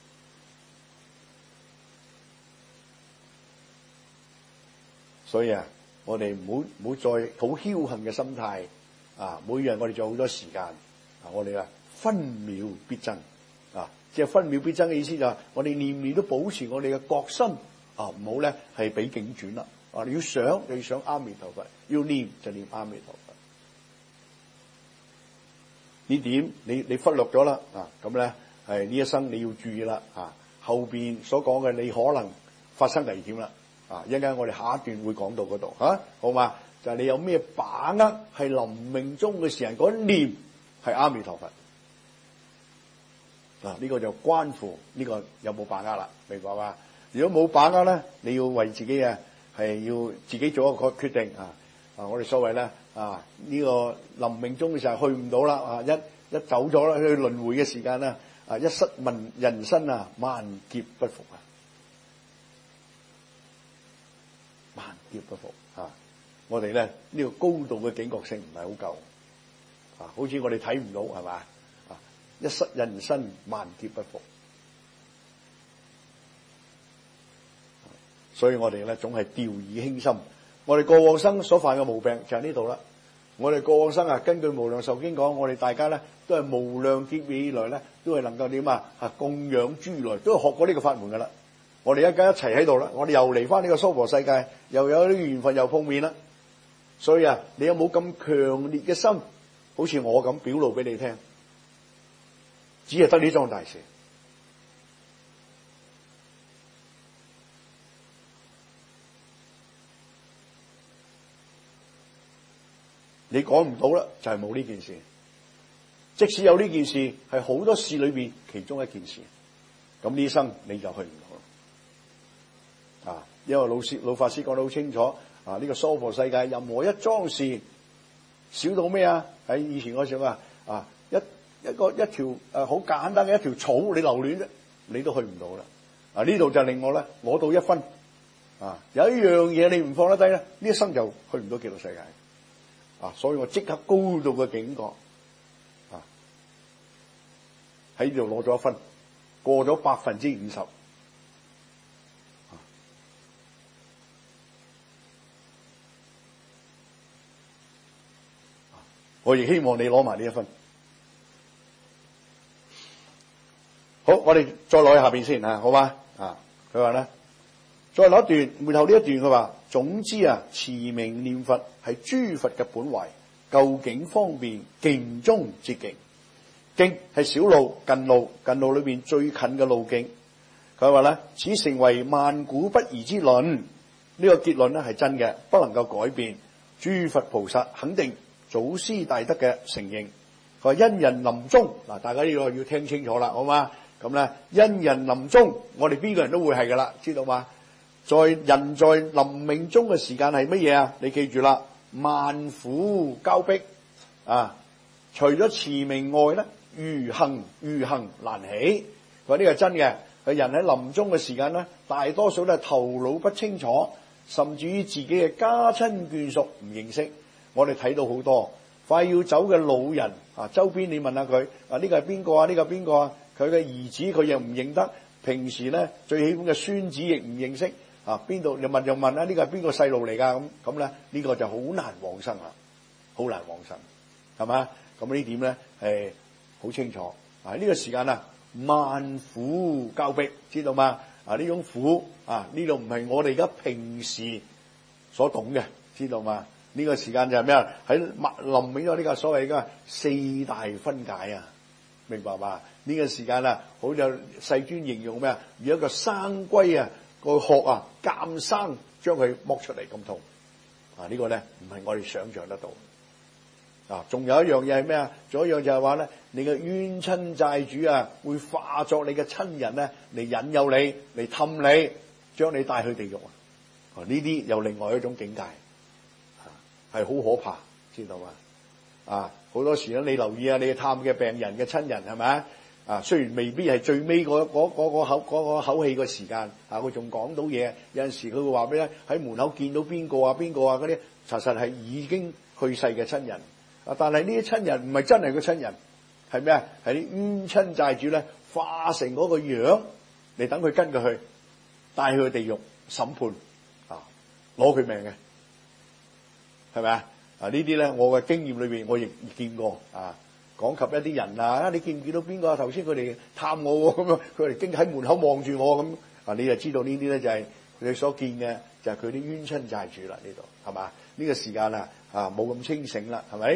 所以我哋唔好再好僥倖嘅心態每日我哋仲有好多時間我哋分秒必爭即係分秒必爭嘅意思就係我哋念念都保持我哋嘅覺心唔好咧係俾境轉啦你要想就要想阿彌陀佛，要念就念阿彌陀佛。 呢點你忽略咗啦啊！咁咧係呢一生你要注意啦啊！後邊所講嘅你可能發生危險啦啊！一陣間我哋下一段會講到嗰度嚇，好嘛？就係你有咩把握係臨命終嘅時候嗰一念係阿彌陀佛嗱？呢個就關乎呢個有冇把握啦，明白嘛？如果冇把握咧，你要為自己係要自己做一個決定啊！我哋所謂咧啊，呢個臨命終嘅時候去唔到啦啊！一走咗啦，去輪迴嘅時間啦啊！一失問人生啊，萬劫不復啊！萬劫不復啊！我哋咧呢個高度嘅警覺性唔係好夠啊，好似我哋睇唔到係嘛啊！一失人生，萬劫不復，所以我哋咧總係掉以輕心。我哋過往生所犯嘅毛病就喺呢度啦。我哋過往生啊，根據無量壽經講，我哋大家咧都係無量劫以來咧，都係能夠點啊？供養諸來，都係學過呢個法門噶啦。我哋一家一齊喺度啦，我哋又嚟翻呢個娑婆世界，又有啲緣分又碰面啦。所以啊，你有冇咁強烈嘅心，好似我咁表露俾你聽？只係得呢樁大事。你講唔到啦，就係冇呢件事。即使有呢件事，係好多事裏邊其中一件事，咁呢生你就去唔到啊！因為老法師講得好清楚啊，呢個娑婆世界任何一樁事，少到咩啊？喺以前嗰時啊，一條好簡單嘅一條草，你留戀啫，你都去唔到啦。啊，呢度就令我咧攞到一分啊！有一樣嘢你唔放得低咧，呢一生就去唔到極樂世界。啊！所以我即刻高度嘅警覺，啊，喺呢度攞咗一分，過咗50%，我亦希望你攞埋呢一分。好，我哋再攞去下邊先啊，好嘛？啊，佢話咧，再攞一段，末後呢一段佢話。總之啊，持名念佛係諸佛嘅本懷，究竟方便，徑中捷徑。徑係小路，近路，近路裏邊最近嘅路徑。佢話咧，此成為萬古不移之論。呢個結論咧係真嘅，不能夠改變。諸佛菩薩肯定，祖師大德嘅承認。佢話因人臨終嗱，大家呢個要聽清楚啦，好嘛？咁咧，因人臨終，我哋邊個人都會係噶啦，知道嘛？人在臨命終嘅時間係乜嘢啊？你記住啦，萬苦交迫啊！除咗持名外咧，餘行難起。佢話呢個真嘅。佢人喺臨終嘅時間咧，大多數都係頭腦不清楚，甚至於自己嘅家親眷屬唔認識。我哋睇到好多快要走嘅老人啊，周邊你問下佢啊，呢個係邊個啊？呢個邊個啊？佢嘅兒子佢又唔認得，平時咧最喜歡嘅孫子亦唔認識。啊，邊度又問啊？呢個係邊個細路嚟㗎？咁咧呢個就好難往生啦，好難往生，係嘛？咁呢點咧係好清楚。啊，呢個時間啊，萬苦交迫，知道嘛？啊，呢種苦啊，呢度唔係我哋而家平時所懂嘅，知道嘛？呢個時間就係咩啊？喺臨尾咗呢個所謂嘅四大分解啊，明白嘛？呢個時間啊，好似世尊形容咩啊？如一個生龜啊！個殼啊，監生將佢剝出嚟咁痛啊！呢個咧唔係我哋想象得到啊！仲有一樣嘢係咩啊？仲有一樣就係話咧，你嘅冤親債主啊，會化作你嘅親人咧嚟引誘你，嚟氹你，將你帶去地獄啊！呢啲又另外一種境界啊，係好可怕，知道嘛？啊，好多時咧，你留意啊，你探嘅病人嘅親人係咪啊？雖然未必係最尾嗰個口氣嘅時間，啊，佢仲講到嘢。有陣時佢會話俾你喺門口見到邊個啊嗰啲，實係已經去世嘅親人。啊，但係呢啲親人唔係真係個親人，係咩啊？係啲冤親債主咧，化成嗰個樣嚟等佢跟佢去，帶佢去地獄審判，啊，攞佢命嘅，係咪啊？啊，呢啲咧，我嘅經驗裏邊我亦見過啊。講及一啲人啊，你見唔見到邊個啊？頭先佢哋探我咁樣，佢哋經喺門口望住我咁啊，你就知道呢啲咧就係佢哋所見嘅，就係佢啲冤親債主啦。呢度係嘛？呢個時間啊冇咁清醒啦，係咪？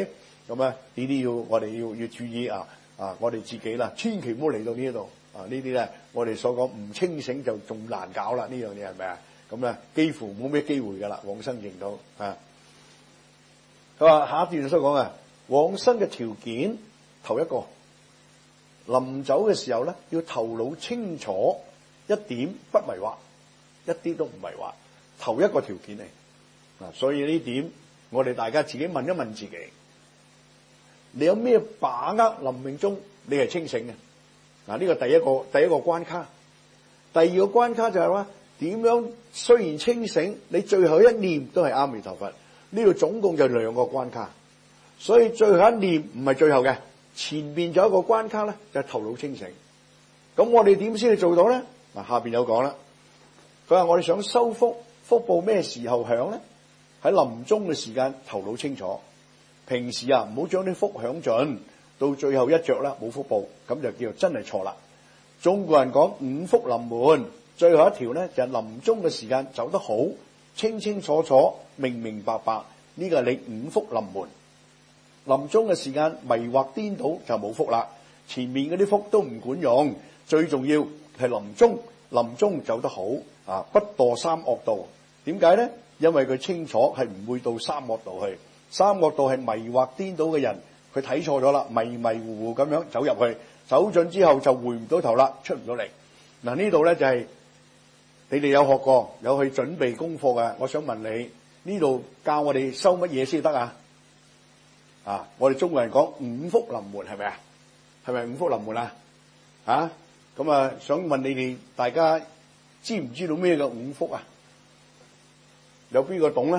咁咧呢啲我哋要注意啊！我哋自己啦，千祈唔好嚟到呢度啊！呢啲咧，我哋所講唔清醒就仲難搞啦，呢樣嘢係咪啊？咁咧幾乎冇咩機會噶啦，往生淨土啊！佢話下一段所講啊，往生嘅條件頭一個，臨走嘅時候咧，要頭腦清楚，一點不迷惑，一啲都唔迷惑，頭一個條件嚟啊！所以呢點我哋大家自己問一問自己。你有咩把握臨命終你係清醒嘅？呢個第一個關卡。第二個關卡就係話點樣？雖然清醒，你最後一念都係阿彌陀佛。呢度總共就兩個關卡，所以最後一念唔係最後嘅，前面仲有一個關卡咧，就係頭腦清醒。咁我哋點先去做到咧？嗱，下邊有講啦。佢話我哋想收福，福報咩時候享咧？喺臨終嘅時間，頭腦清楚。平時啊，唔好將啲福享盡，到最後一着啦，冇福報，咁就叫做真係錯啦。中國人講五福臨門，最後一條咧就係臨終嘅時間走得好，清清楚楚、明明白白，呢個係你五福臨門。臨終嘅時間迷惑顛倒就冇福啦，前面嗰啲福都唔管用，最重要係臨終走得好啊，不墮三惡道。點解咧？因為佢清楚係唔會到三惡道去。三惡道係迷惑顛倒嘅人，佢睇錯咗啦，迷迷糊糊咁樣走入去，走進之後就回唔到頭啦，出唔到嚟。嗱，呢度咧就係你哋有學過，有去準備功課嘅。我想問你，呢度教我哋收乜嘢先得啊？我哋中國人講五福臨門係咪啊？係咪五福臨門啊？咁啊，想問你哋大家知唔知道咩叫五福啊？有邊個懂咧？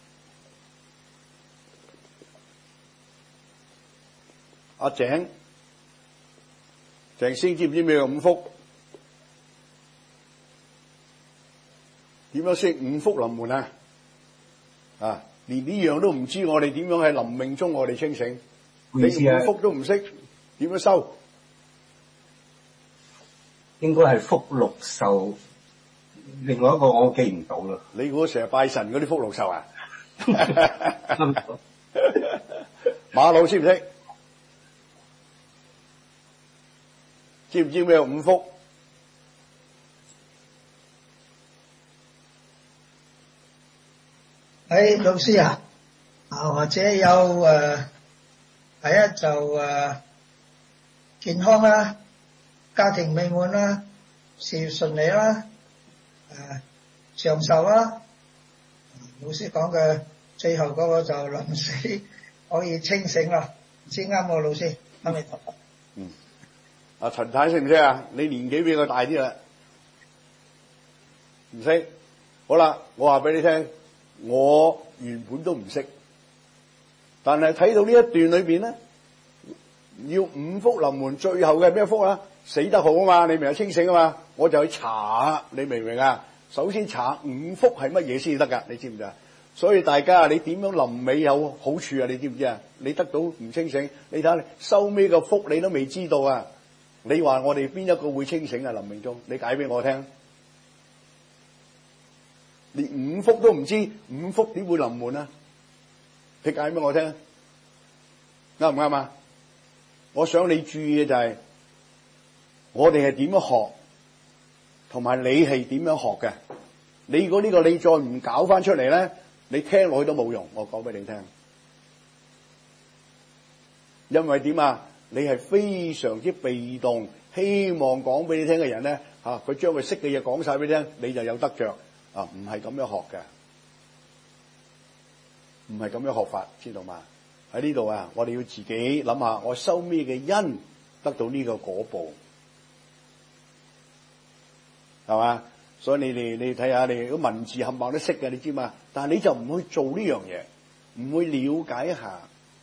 阿鄭先知唔知咩叫五福？點樣識五福臨門啊？連呢樣都唔知，我哋點樣喺臨命終我哋清醒？你五福都唔識，點樣收？ 應該係福祿壽，另外一個我記唔到啦。 你估成日拜神嗰啲福祿壽啊？馬佬識唔識？知唔知咩五福？ 老師啊，或者有第一就健康啦，家庭美滿啦，事業順利啦，長壽啦。老師講嘅最後嗰個就臨死可以清醒啦，先啱喎，老師啱未？ 阿陳太識唔識啊？你年紀比佢大啲啦，唔識。好啦，我話俾你聽，我原本都唔識，但係睇到呢一段裏邊咧，要五福臨門，最後嘅係咩福啊？死得好啊嘛，你明係清醒啊嘛，我就去查下，你明唔明啊？首先查五福係乜嘢先得噶，你知唔知啊？所以大家你點樣臨尾有好處啊？你知唔知啊？你得到唔清醒，你睇下你收尾個福你都未知道啊！你話我哋邊一個會清醒啊？臨命終，你解俾我聽。連五福都唔知，五福點會臨門啊？你解俾我聽，啱唔啱啊？我想你注意嘅就係，我哋係點樣學，同埋你係點樣學嘅。你如果呢個你再唔搞翻出嚟咧，你聽落去都冇用。我講俾你聽，因為點啊？你係非常之被動，希望講俾你聽嘅人咧，佢將佢識嘅嘢講晒俾你聽，你就有得着啊！唔係咁樣學嘅，唔係咁樣學法，知道嘛？喺呢度啊，我哋要自己諗下，我收咩嘅因得到呢個果報，係嘛？所以你睇下，你個文字冚唪唥都識嘅，你知嘛？但係你就唔去做呢樣嘢，唔會了解一下。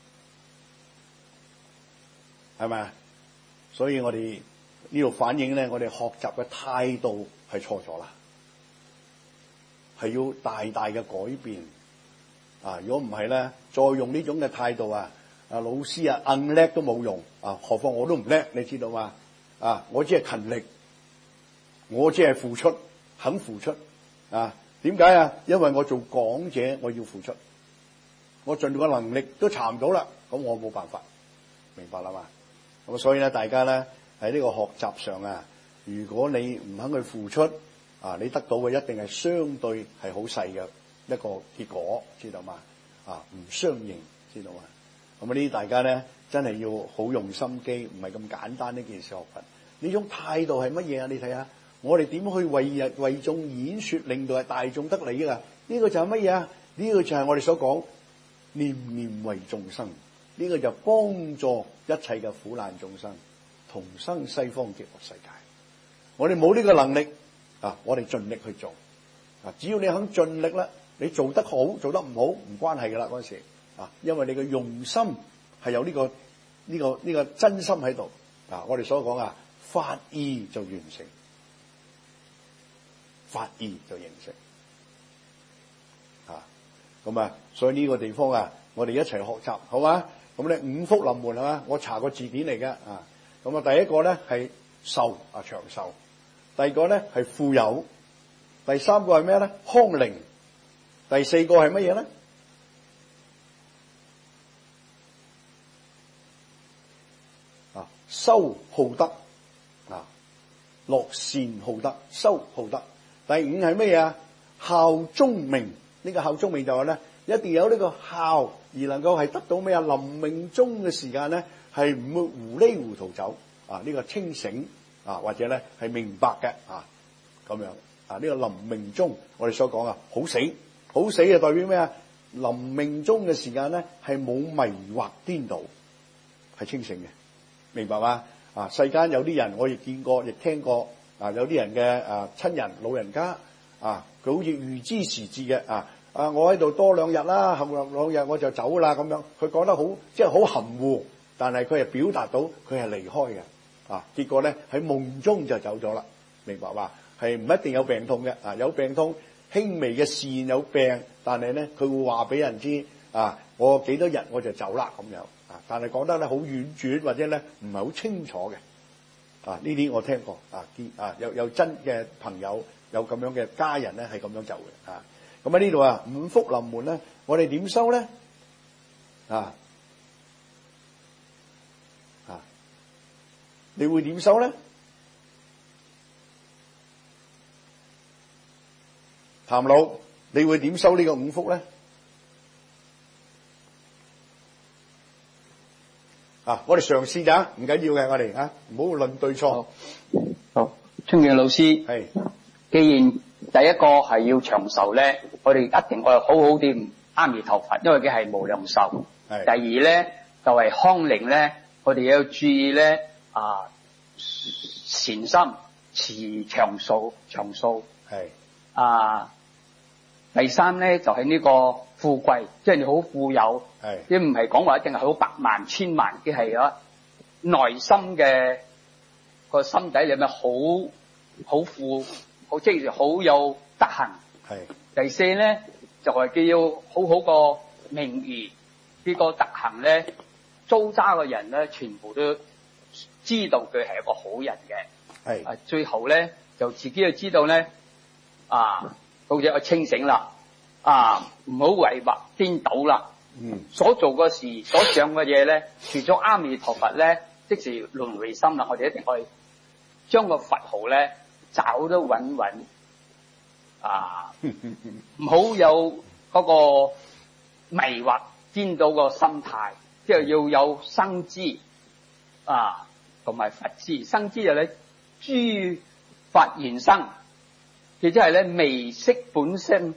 係咪啊？所以我哋呢度反映咧，我哋學習嘅態度係錯咗啦，係要大大嘅改變啊！如果唔係咧，再用呢種嘅態度啊，老師啊，硬叻都冇用啊！何況我都唔叻，你知道嘛？我只係勤力，我只係付出，肯付出啊！點解啊？因為我做講者，我要付出， 我盡個能力都查唔到啦，咁我冇辦法，明白啦嘛？咁所以咧，大家咧喺呢個學習上啊，如果你唔肯去付出啊，你得到嘅一定係相對係好細嘅一個結果，知道嘛？啊，唔相應，知道嘛？咁呢啲大家咧真係要好用心機，唔係咁簡單呢件事學佛。呢種態度係乜嘢啊？你睇下，我哋點去為眾演說，令到係大眾得利啊？呢個就係乜嘢啊？呢個就係我哋所講念念為眾生，呢個就幫助一切嘅苦難眾生同生西方極樂世界。我哋冇呢個能力啊，我哋盡力去做啊。只要你肯盡力啦，你做得好做得唔好唔關係噶啦嗰陣時啊，因為你嘅用心係有呢個真心喺度啊。我哋所講啊，發意就完成，發意就形成啊。咁啊，所以呢個地方啊，我哋一齊學習好嘛？咁咧五福臨門係嘛？我查個字典嚟嘅啊。咁啊，第一個咧係壽啊，長壽；第二個咧係富有；第三個係咩咧？康寧；第四個係乜嘢咧？啊，修好德啊，樂善好德，修好德。第五係乜嘢啊？孝忠明。呢個孝忠明就係咧，一定有呢個孝，而能夠係得到咩啊？臨命終嘅時間咧，係唔會糊裡糊塗走啊！呢個清醒啊，或者咧係明白嘅啊，咁樣啊。呢個臨命終，我哋所講啊，好死，好死就代表咩啊？臨命終嘅時間咧，係冇迷惑顛倒，係清醒嘅，明白嗎？啊，世間有啲人我亦見過，亦聽過啊，有啲人嘅親人老人家啊，佢好似預知時至嘅啊。我喺度多2日啦，後2日我就走啦咁樣。佢講得好，即係好含糊，但係佢係表達到佢係離開嘅啊。結果咧喺夢中就走咗啦，明白嘛？係唔一定有病痛嘅啊，有病痛輕微嘅事有病，但係咧佢會話俾人知啊，我幾多日我就走啦咁樣啊。但係講得咧好婉轉或者咧唔係好清楚嘅啊。呢啲我聽過啊，有真嘅朋友有咁樣嘅家人咧係咁樣走嘅啊。咁喺呢度啊，五福臨門咧，我哋點收咧？你會點收咧？譚老，你會點收呢個五福咧？我哋嘗試咋，唔緊要嘅，我哋唔好論對錯。 好，春健老師， 係， 既然第一個係要長壽咧，我哋一定好好地阿彌陀佛，因為佢係無量壽。 係。 第二咧就係康寧咧，我哋要注意咧善心持長壽。 係。 第三咧就係呢個富貴，即係你好富有。 係。 即唔係講話一定係好百萬千萬嘅，係內心嘅個心底裏面好富。好即係好有德行。 係。 第四咧就係佢要好好個名譽，呢個德行咧，租揸嘅人咧全部都知道佢係一個好人嘅。 係。 最後咧就自己就知道咧到咗清醒啦，唔好違惑顛倒啦。所做嘅事，所想嘅嘢咧，除咗阿彌陀佛咧，即是輪迴心啦。我哋一定可以將個佛號咧找得穩穩，唔好有嗰個迷惑顛倒個心態，即係要有生知同埋佛知。生知就咧諸法緣生，亦即係咧微識本性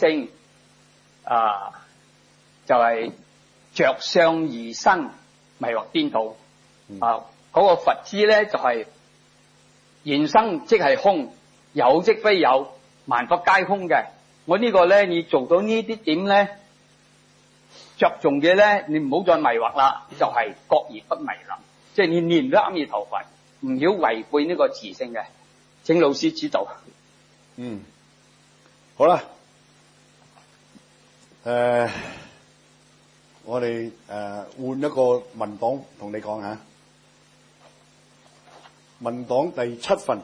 就係着相而生迷惑顛倒。嗰個佛知咧就係緣生即係空，有即非有，萬法皆空嘅。我呢個咧，你做到呢啲點咧，着重嘅咧，你唔好再迷惑啦，就係覺而不迷啦。即係你念咗阿彌陀佛，唔要違背呢個自性嘅。請老師指導。 好啦，我哋換一個文檔同你講下。文檔第7份，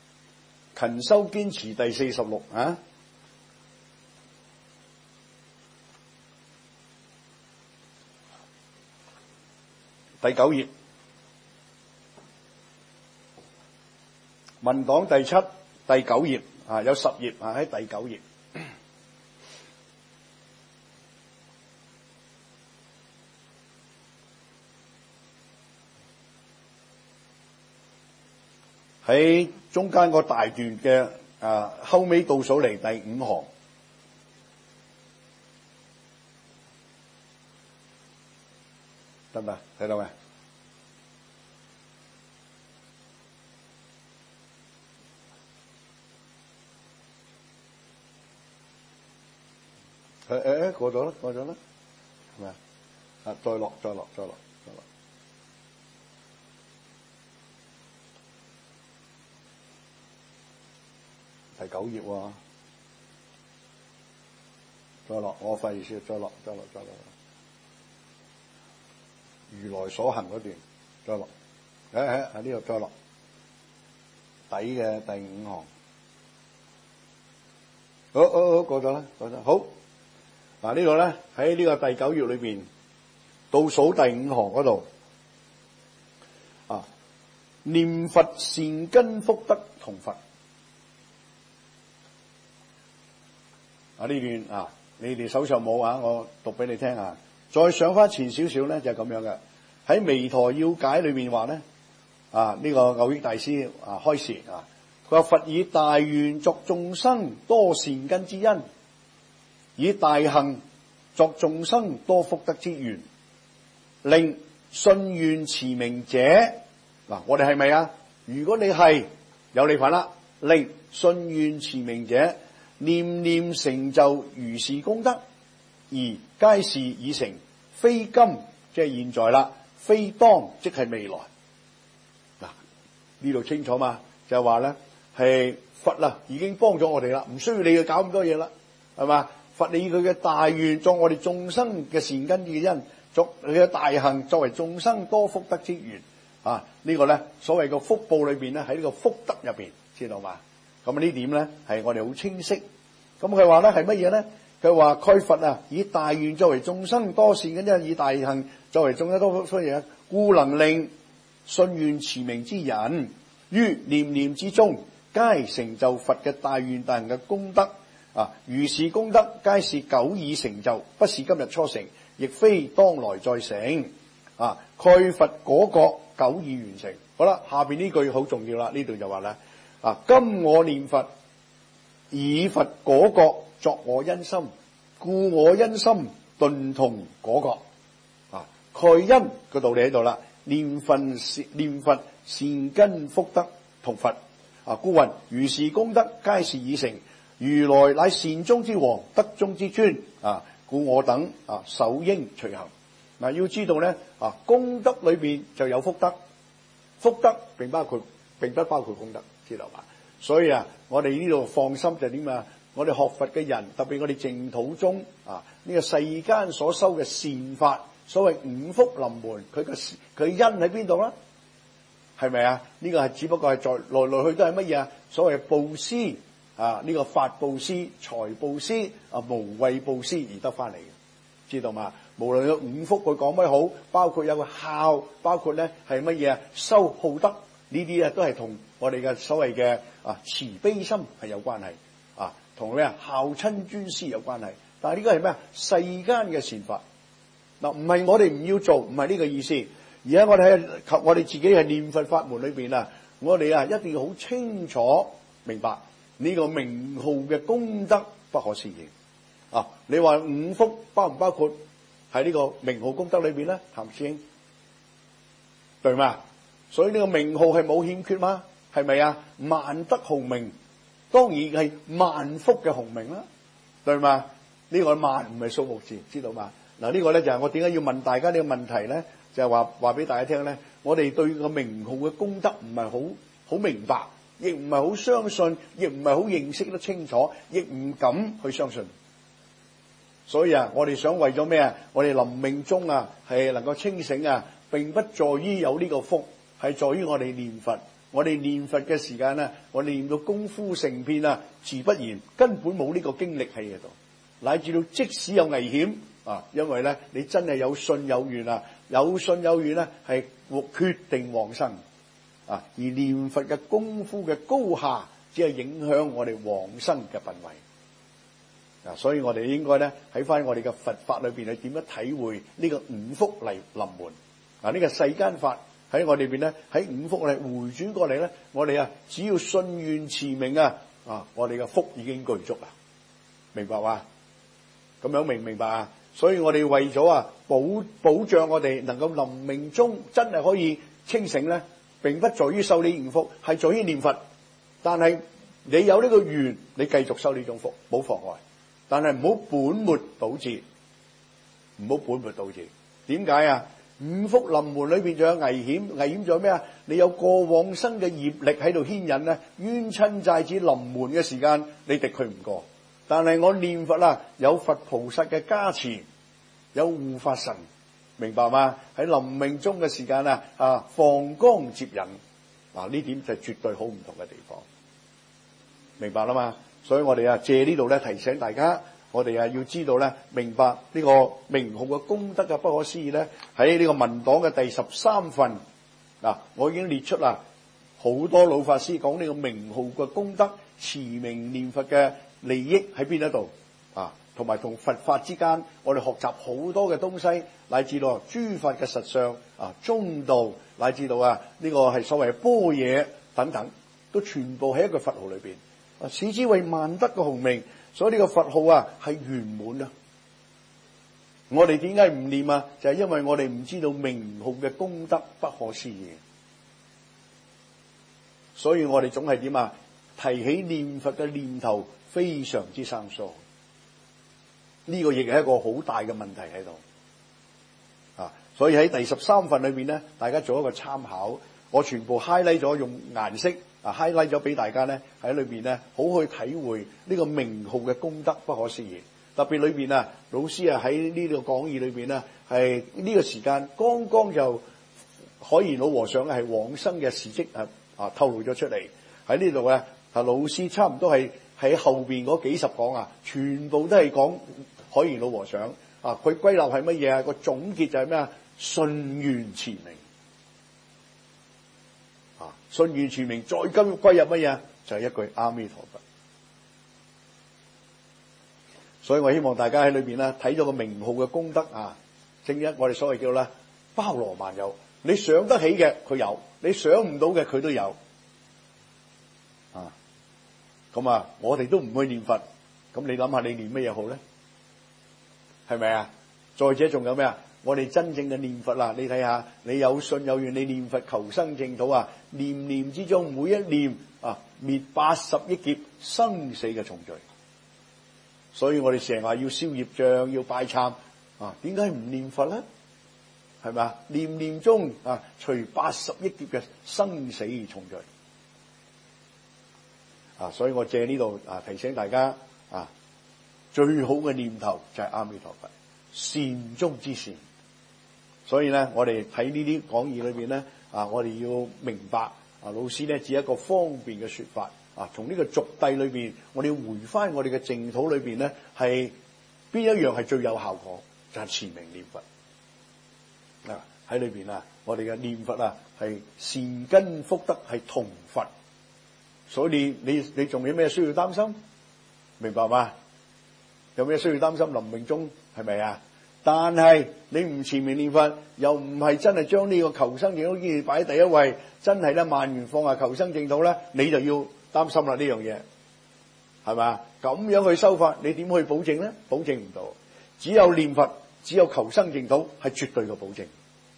勤修堅持第46 第9頁，文檔第7、第9頁啊，有10頁啊，喺第9頁。喺中間個大段嘅後尾倒數嚟第5行，得唔得？睇到未？過咗啦，係咪啊？再落。第9頁喎，再落，我費事再落。如來所行嗰段，再落，喺呢度再落，底嘅第5行，好，過咗啦，好。嗱呢度咧喺呢個第9頁裏邊倒數第5行嗰度，念佛善根福德同佛。呢段你哋手上冇我讀俾你聽啊。再上翻前少少咧，就係咁樣嘅。喺《彌陀要解》裏面話咧，呢個藕益大師開示佢話佛以大願作眾生多善根之因，以大行作眾生多福德之緣，令信願持名者我哋係咪啊？如果你係有你份啦，令信願持名者念念成就如是功德，而皆是已成，非今即係現在啦，非當即係未來。呢度清楚嘛？就係話咧係佛已經幫咗我哋啦，唔需要你去搞咁多嘢啦，係嘛？佛以佢嘅大願作我哋眾生嘅善根嘅因，作佢嘅大行作為眾生多福德之緣呢個咧所謂嘅福報裏邊咧喺呢個福德入邊，知道嘛？咁呢點咧係我哋好清晰。咁佢話咧係乜嘢咧？佢話蓋佛以大願作為眾生多善根因，以大行作為眾生多福嘢，故能令信願持名之人於念念之中皆成就佛嘅大願大行嘅功德如是功德皆是久已成就，不是今日初成，亦非當來再成蓋佛果覺久已完成。好啦，下邊呢句好重要啦，呢度就話咧今我念佛以佛果覺作我因心，故我因心頓同果覺蓋因個道理喺度啦。念佛善根福德同佛故云如是功德皆是已成，如來乃善中之王，德中之尊故我等首應隨行。要知道咧功德裏邊就有福德，福德並不包括功德，知道嘛？所以我哋呢度放心就點啊？我哋學佛嘅人，特別我哋淨土宗呢個世間所修嘅善法，所謂五福臨門，佢因喺邊度啦？係咪啊？呢個係只不過係在來來去都係乜嘢啊？所謂布施呢個法布施、財布施無畏布施而得翻嚟嘅，知道嘛？無論有五福佢講乜好，包括有個孝，包括咧係乜嘢修好德，呢啲都係同我哋嘅所謂嘅慈悲心係有關係同咩孝親尊師有關係。但係呢個係咩世間嘅善法唔係我哋唔要做，唔係呢個意思。而家我哋喺我哋自己係念佛法門裏邊我哋一定要好清楚明白呢個名號嘅功德不可思議你話五福包唔包括喺呢個名號功德裏邊咧？譚師兄對嘛？所以呢個名號係冇欠缺嘛？係咪啊？萬德洪名當然係萬福嘅洪名啦，對嘛？呢個萬唔係數目字，知道嘛？呢個咧就係我點解要問大家呢個問題咧？就係話俾大家聽咧，我哋對個名號嘅功德唔係好明白，亦唔係好相信，亦唔係好認識得清楚，亦唔敢去相信。所以我哋想為咗咩我哋臨命終係能夠清醒並不在於有呢個福，係在於我哋念佛。我哋念佛嘅時間我哋念到功夫成片自不然，根本冇呢個經歷喺度，乃至到即使有危險因為咧你真係有信有願有信有願咧係決定往生啊，而念佛嘅功夫嘅高下，只係影響我哋往生嘅品位。所以我哋應該咧喺翻我哋嘅佛法裏邊係點樣體會呢個五福嚟臨門啊？呢個世間法喺我哋邊咧，喺五福嚟回轉過嚟咧，我哋只要信願持名我哋嘅福已經具足啦，明白嘛？咁樣明唔明白啊？所以我哋為咗保障我哋能夠臨命中真係可以清醒咧，並不在於修呢五福，係在於念佛。但係你有呢個願，你繼續修呢種福冇妨礙。但係唔好本末倒置，唔好本末倒置。點解啊？五福臨門裏邊仲有危險，危險仲有咩啊？你有過往生嘅業力喺度牽引咧，冤親債主臨門嘅時間，你敵佢唔過。但係我念佛有佛菩薩嘅加持，有護法神，明白嗎？喺臨命終嘅時間放光接引，呢點就絕對好唔同嘅地方，明白啦嘛？所以我哋借呢度咧提醒大家，我哋要知道咧，明白呢個名號嘅功德嘅不可思議咧，喺呢個文檔嘅第13份我已經列出啦，好多老法師講呢個名號嘅功德、持名念佛嘅利益喺邊一度同埋同佛法之間，我哋學習好多嘅東西，乃至到諸法嘅實相中道，乃至到呢個係所謂嘅般若等等，都全部喺一個佛號裏邊。使之為萬德嘅洪名，所以呢個佛號係圓滿。我哋點解唔念就係因為我哋唔知道名號嘅功德不可思議，所以我哋總係點提起念佛嘅念頭非常之生疏。呢個亦係一個好大嘅問題喺度所以喺第13份裏邊咧，大家做一個參考，我全部 highlight 咗，用顏色highlight 咗俾大家咧，喺裏邊咧好去體會呢個名號嘅功德不可思議。特別裏邊老師喺呢個講義裏邊咧，係呢個時間剛剛就海賢老和尚係往生嘅事蹟透露咗出嚟。喺呢度老師差唔多係喺後邊嗰幾十講全部都係講海賢老和尚佢歸納係乜嘢個總結就係咩信願持名信願持名，再歸入乜嘢就係一句阿彌陀佛。所以我希望大家喺裏邊睇咗個名號嘅功德正一我哋所謂叫咧包羅萬有，你想得起嘅佢有，你想唔到嘅佢都有咁我哋都唔去念佛，咁你諗下你念乜嘢好咧？係咪再者仲有咩我哋真正嘅念佛你睇下，你有信有願，你念佛求生淨土念念之中每一念滅80億劫生死嘅重罪。所以我哋成日話要消業障，要拜懺點解唔念佛咧？係咪念念中除80億劫嘅生死重罪所以我借呢度提醒大家最好嘅念頭就係阿彌陀佛，善中之善。所以咧，我哋睇呢啲講義裏邊咧我哋要明白老師咧只係一個方便嘅說法從呢個俗諦裏邊，我哋要回翻我哋嘅淨土裏邊咧，係邊一樣係最有效果？就係持名念佛喺裏邊我哋嘅念佛係善根福德係同佛。所以你仲有咩需要擔心？明白嗎？有咩需要擔心？臨命終係咪但係你唔持名念佛，又唔係真係將呢個求生淨土經義擺喺第一位，真係咧萬緣放下求生淨土咧，你就要擔心啦呢樣嘢，係咪咁樣去修法，你點去保證咧？保證唔到。只有念佛，只有求生淨土係絕對嘅保證，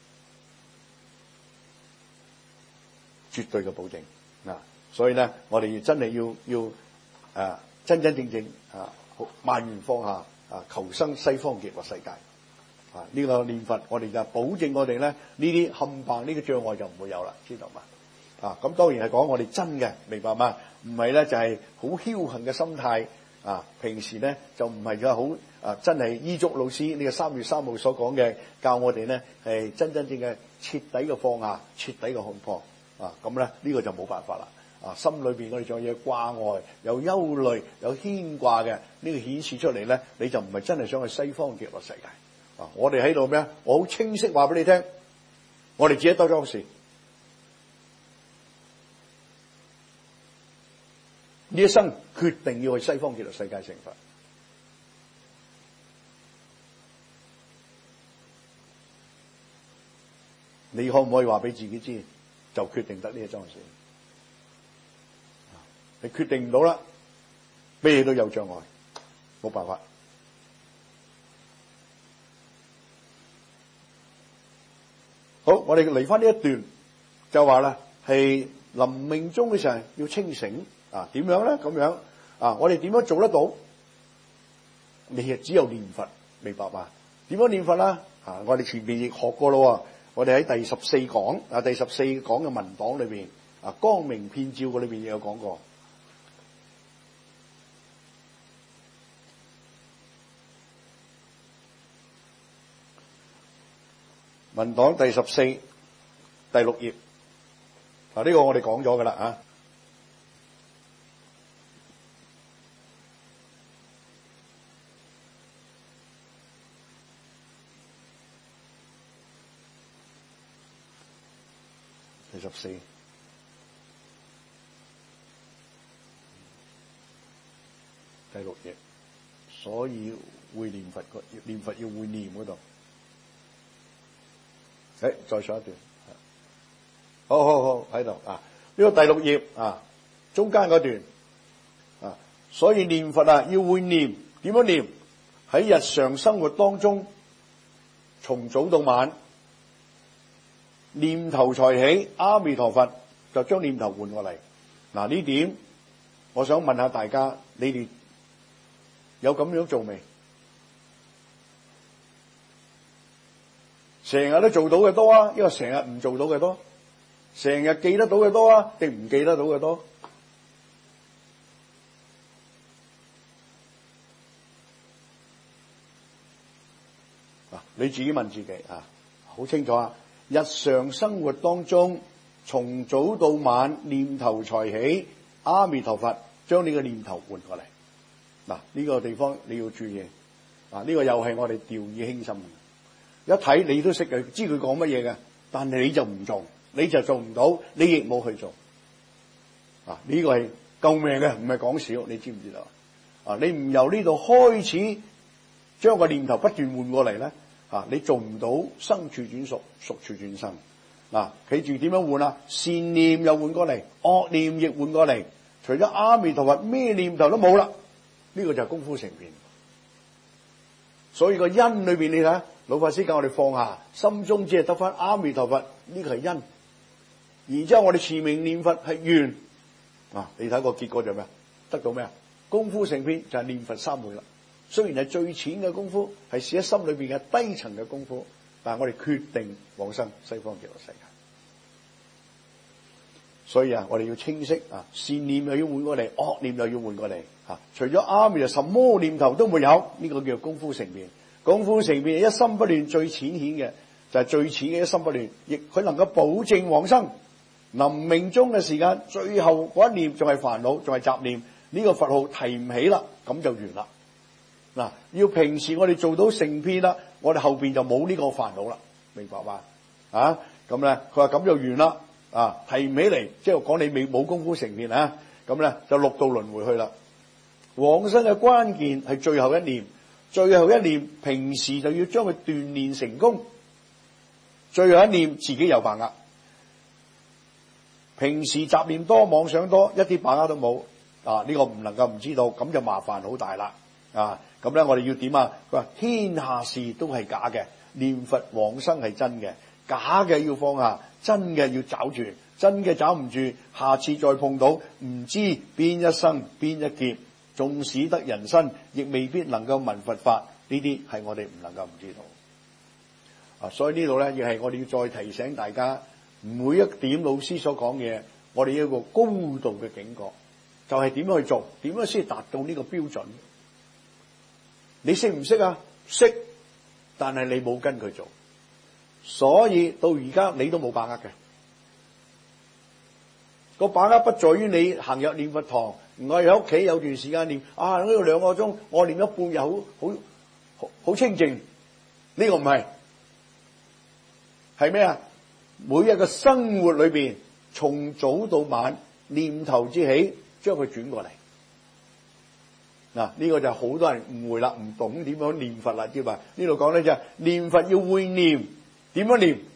絕對嘅保證所以咧，我哋真係要真真正正萬緣放下求生西方極樂世界呢個念佛，我哋就保證我哋咧呢啲冚唪呢個障礙就唔會有啦，知道嘛？咁當然係講我哋真嘅，明白嘛？唔係咧就係好僥倖嘅心態平時咧就唔係嘅好真係依足老師呢個3月3號所講嘅，教我哋咧係真真正嘅徹底嘅放下，徹底嘅看破咁咧呢個就冇辦法啦。心裏邊我哋仲有嘢掛礙，有憂慮，有牽掛嘅呢個顯示出嚟咧，你就唔係真係想去西方極樂世界。 我哋喺度咩？我好清晰話俾你聽，我哋只係得咗事。呢一生決定要去西方極樂世界成佛。你可唔可以話俾自己知，就決定得呢一樁事？你決定唔到啦，咩嘢都有障礙，冇辦法。好，我哋嚟翻呢一段，就話啦，係臨命終嘅時候要清醒啊，點樣咧？咁樣啊，我哋點樣做得到？你係只有念佛，明白嘛？點樣念佛啦？啊，我哋前面亦學過咯。我哋喺第14講啊，第14講嘅文檔裏邊啊，光明遍照嘅裏邊亦有講過。文檔第14第6頁啊，呢個我哋講咗噶啦啊。第14第6頁，所以會念佛個念佛要會念嗰度。再上一段，好喺度啊！呢個第6頁啊，中間嗰段啊，所以念佛啊要會念，點樣念？喺日常生活當中，從早到晚，念頭才起，阿彌陀佛就將念頭換過嚟。嗱，呢點，我想問下大家，你哋有咁樣做未？成日都做到嘅多啊，因為成日唔做到嘅多；成日記得到嘅多啊，定唔記得到嘅多？你自己問自己啊，好清楚啊！日常生活當中，從早到晚，念頭才起，阿彌陀佛將你嘅念頭換過嚟。嗱，呢個地方你要注意啊！呢個又係我哋掉以輕心。一睇你都識嘅，知佢講乜嘢嘅，但係你就唔做，你就做唔到，你亦冇去做。啊，呢個係救命嘅，唔係講笑，你知唔知道？啊，你唔由呢度開始將個念頭不斷換過嚟咧，啊，你做唔到生處轉熟，熟處轉生。嗱，記住點樣換啊？善念又換過嚟，惡念亦換過嚟，除咗阿彌陀佛，咩念頭都冇啦。呢個就係功夫成片。所以個因裏邊，你睇。老法師教我哋放下，心中只係得翻阿彌陀佛，呢個係因。然之後我哋持名念佛係緣。啊，你睇個結果就咩？得到咩啊？功夫成片就係念佛三昧啦。雖然係最淺嘅功夫，係寫喺心裏邊嘅低層嘅功夫，但係我哋決定往生西方極樂世界。所以啊，我哋要清晰啊，善念又要換過嚟，惡念又要換過嚟。啊，除咗阿彌陀，什麼念頭都沒有，呢個叫功夫成片。功夫成片一心不亂，最淺顯嘅就係最淺嘅一心不亂，亦佢能夠保證往生。臨命終嘅時間，最後嗰一念仲係煩惱，仲係雜念，呢個佛號提唔起啦，咁就完啦。嗱，要平時我哋做到成片啦，我哋後邊就冇呢個煩惱啦，明白嘛？啊，咁咧，佢話咁就完啦，啊，提唔起嚟，即係講你未冇功夫成片啊，咁咧就六道輪迴去啦。往生嘅關鍵係最後一念。最後一念，平時就要將佢鍛煉成功。最後一念自己有把握，平時雜念多、妄想多，一啲把握都冇。啊，呢個唔能夠唔知道，咁就麻煩好大啦。啊，咁咧我哋要點啊？佢話天下事都係假嘅，念佛往生係真嘅，假嘅要放下，真嘅要找住，真嘅找唔住，下次再碰到，唔知邊一生邊一劫。縱使得人身，亦未必能夠聞佛法，呢啲係我哋唔能夠唔知道。啊，所以呢度咧，亦係我哋要再提醒大家，每一點老師所講嘅，我哋要一個高度嘅警覺，就係點樣去做，點樣先達到呢個標準。你識唔識啊？識，但係你冇跟佢做，所以到而家你都冇把握嘅。個把握不在於你行入念佛堂。我喺屋企有段時間念啊，呢個2個鐘，我念一半又好清靜， 呢個唔係，係咩啊？每日嘅生活裏邊，從早到晚，念頭之起，將佢轉過嚟。嗱，呢個就好多人誤會啦，唔懂點樣念佛啦，知嘛？呢度講咧就係念佛要會念，點樣念？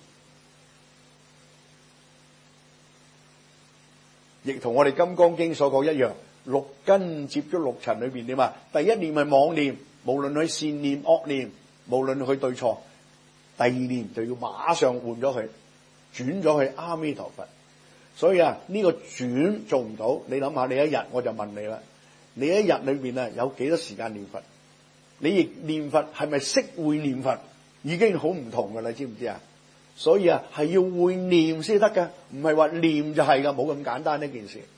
亦同我哋《金剛經》所講一樣，六根接觸六塵裏邊點啊？第一念係妄念，無論佢善念惡念，無論佢對錯，第二念就要馬上換咗佢，轉咗去阿彌陀佛。所以啊，呢個轉做唔到，你諗下，你一日我就問你啦，你一日裏邊啊有幾多時間念佛？你亦念佛係咪識會念佛？已經好唔同噶啦，知唔知啊？所以啊，係要會念先得噶，唔係話念就係噶，冇咁簡單呢件事。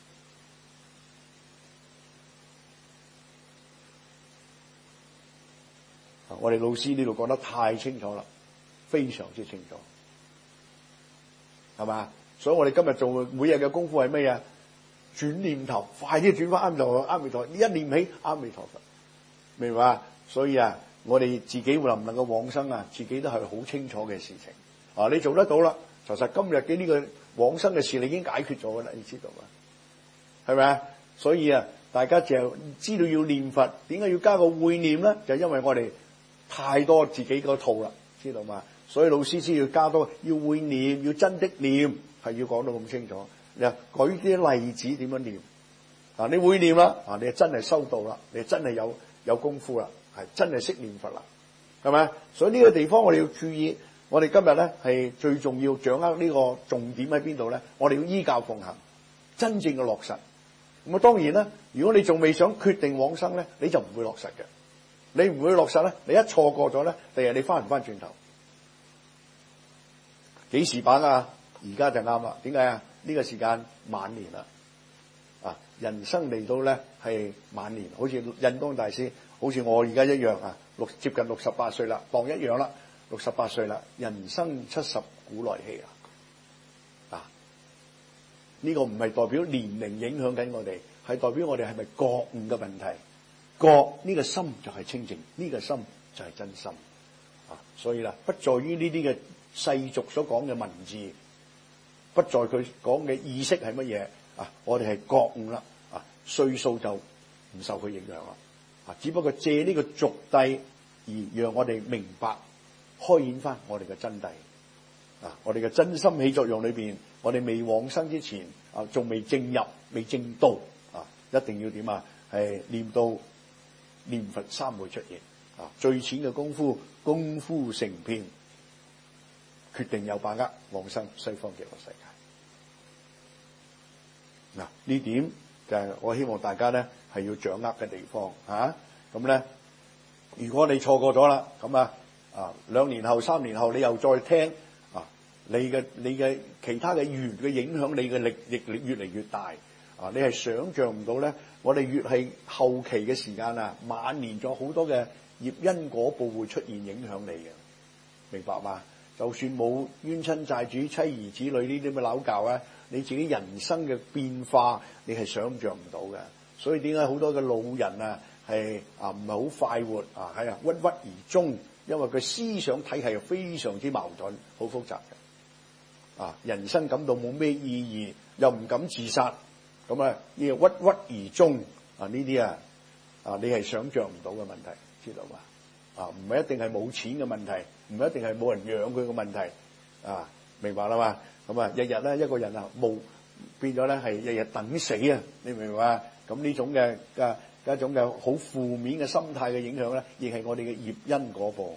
我哋老師呢度講得太清楚啦，非常之清楚，係嘛？所以我哋今日做每日嘅功夫係咩啊？轉念頭，快啲轉翻阿彌陀佛，阿彌陀佛，一念起阿彌陀佛，明白？所以啊，我哋自己能唔能夠往生啊？自己都係好清楚嘅事情。啊！你做得到啦，其實今日嘅呢個往生嘅事，你已經解決咗噶啦，你知道嘛？係咪啊？所以啊，大家就知道要念佛，點解要加個會念咧？就因為我哋太多自己個套啦，知道嘛？所以老師先要加多，要會念，要真的念，係要講到咁清楚。你舉啲例子點樣念？啊，你會念啦，啊，你真係收到啦，你真係有功夫啦，係真係識念佛啦，係咪？所以呢個地方我哋要注意。我哋今日咧係最重要掌握呢個重點喺邊度咧？我哋要依教奉行，真正嘅落實。咁啊，當然啦，如果你仲未想決定往生咧，你就唔會落實嘅。你唔會落實咧，你一錯過咗咧，第日你翻唔翻轉頭？幾時把握啊？而家就啱啦。點解啊？呢個時間晚年啦，啊，人生嚟到咧係晚年，好似印光大師，好似我而家一樣啊，接近68歲啦，當一樣啦。68歲啦，人生70古來稀啊！呢個唔係代表年齡影響緊我哋，係代表我哋係咪覺悟嘅問題？覺呢個心就係清淨，呢個心就係真心啊！所以啦，不在於呢啲嘅世俗所講嘅文字，不在佢講嘅意識係乜嘢啊！我哋係覺悟啦啊，歲數就唔受佢影響啦啊！只不過借呢個俗諦而讓我哋明白。開演翻我哋嘅真諦啊！我哋嘅真心起作用裏邊，我哋未往生之前啊，仲未正入、未正道啊，一定要點啊？係念到念佛三會出現啊！最淺嘅功夫，功夫成片，決定有把握往生西方極樂世界。嗱，呢點就係我希望大家咧係要掌握嘅地方啊！咁咧，如果你錯過咗啦，咁啊〜2年後、3年後，你又再聽啊，你嘅其他嘅緣嘅影響，你嘅力越嚟越大啊！你係想像唔到咧，我哋越係後期嘅時間啊，晚年咗好多嘅業因果報會出現影響你嘅，明白嘛？就算冇冤親債主、妻兒子女呢啲咁嘅拗撬啊，你自己人生嘅變化，你係想像唔到嘅。所以點解好多嘅老人啊係唔係好快活啊？係鬱鬱而終。因為佢思想體系非常之矛盾，好複雜嘅啊！人生感到冇咩意義，又唔敢自殺，咁啊呢個鬱鬱而終啊！呢啲啊你係想像唔到嘅問題，知道嘛？啊，唔係一定係冇錢嘅問題，唔一定係冇人養佢嘅問題啊！明白啦嘛？咁啊，日日咧一個人啊冇變咗咧係日日等死啊！你明唔明啊？咁呢種嘅一種嘅好負面嘅心態嘅影響咧，亦係我哋嘅業因果報。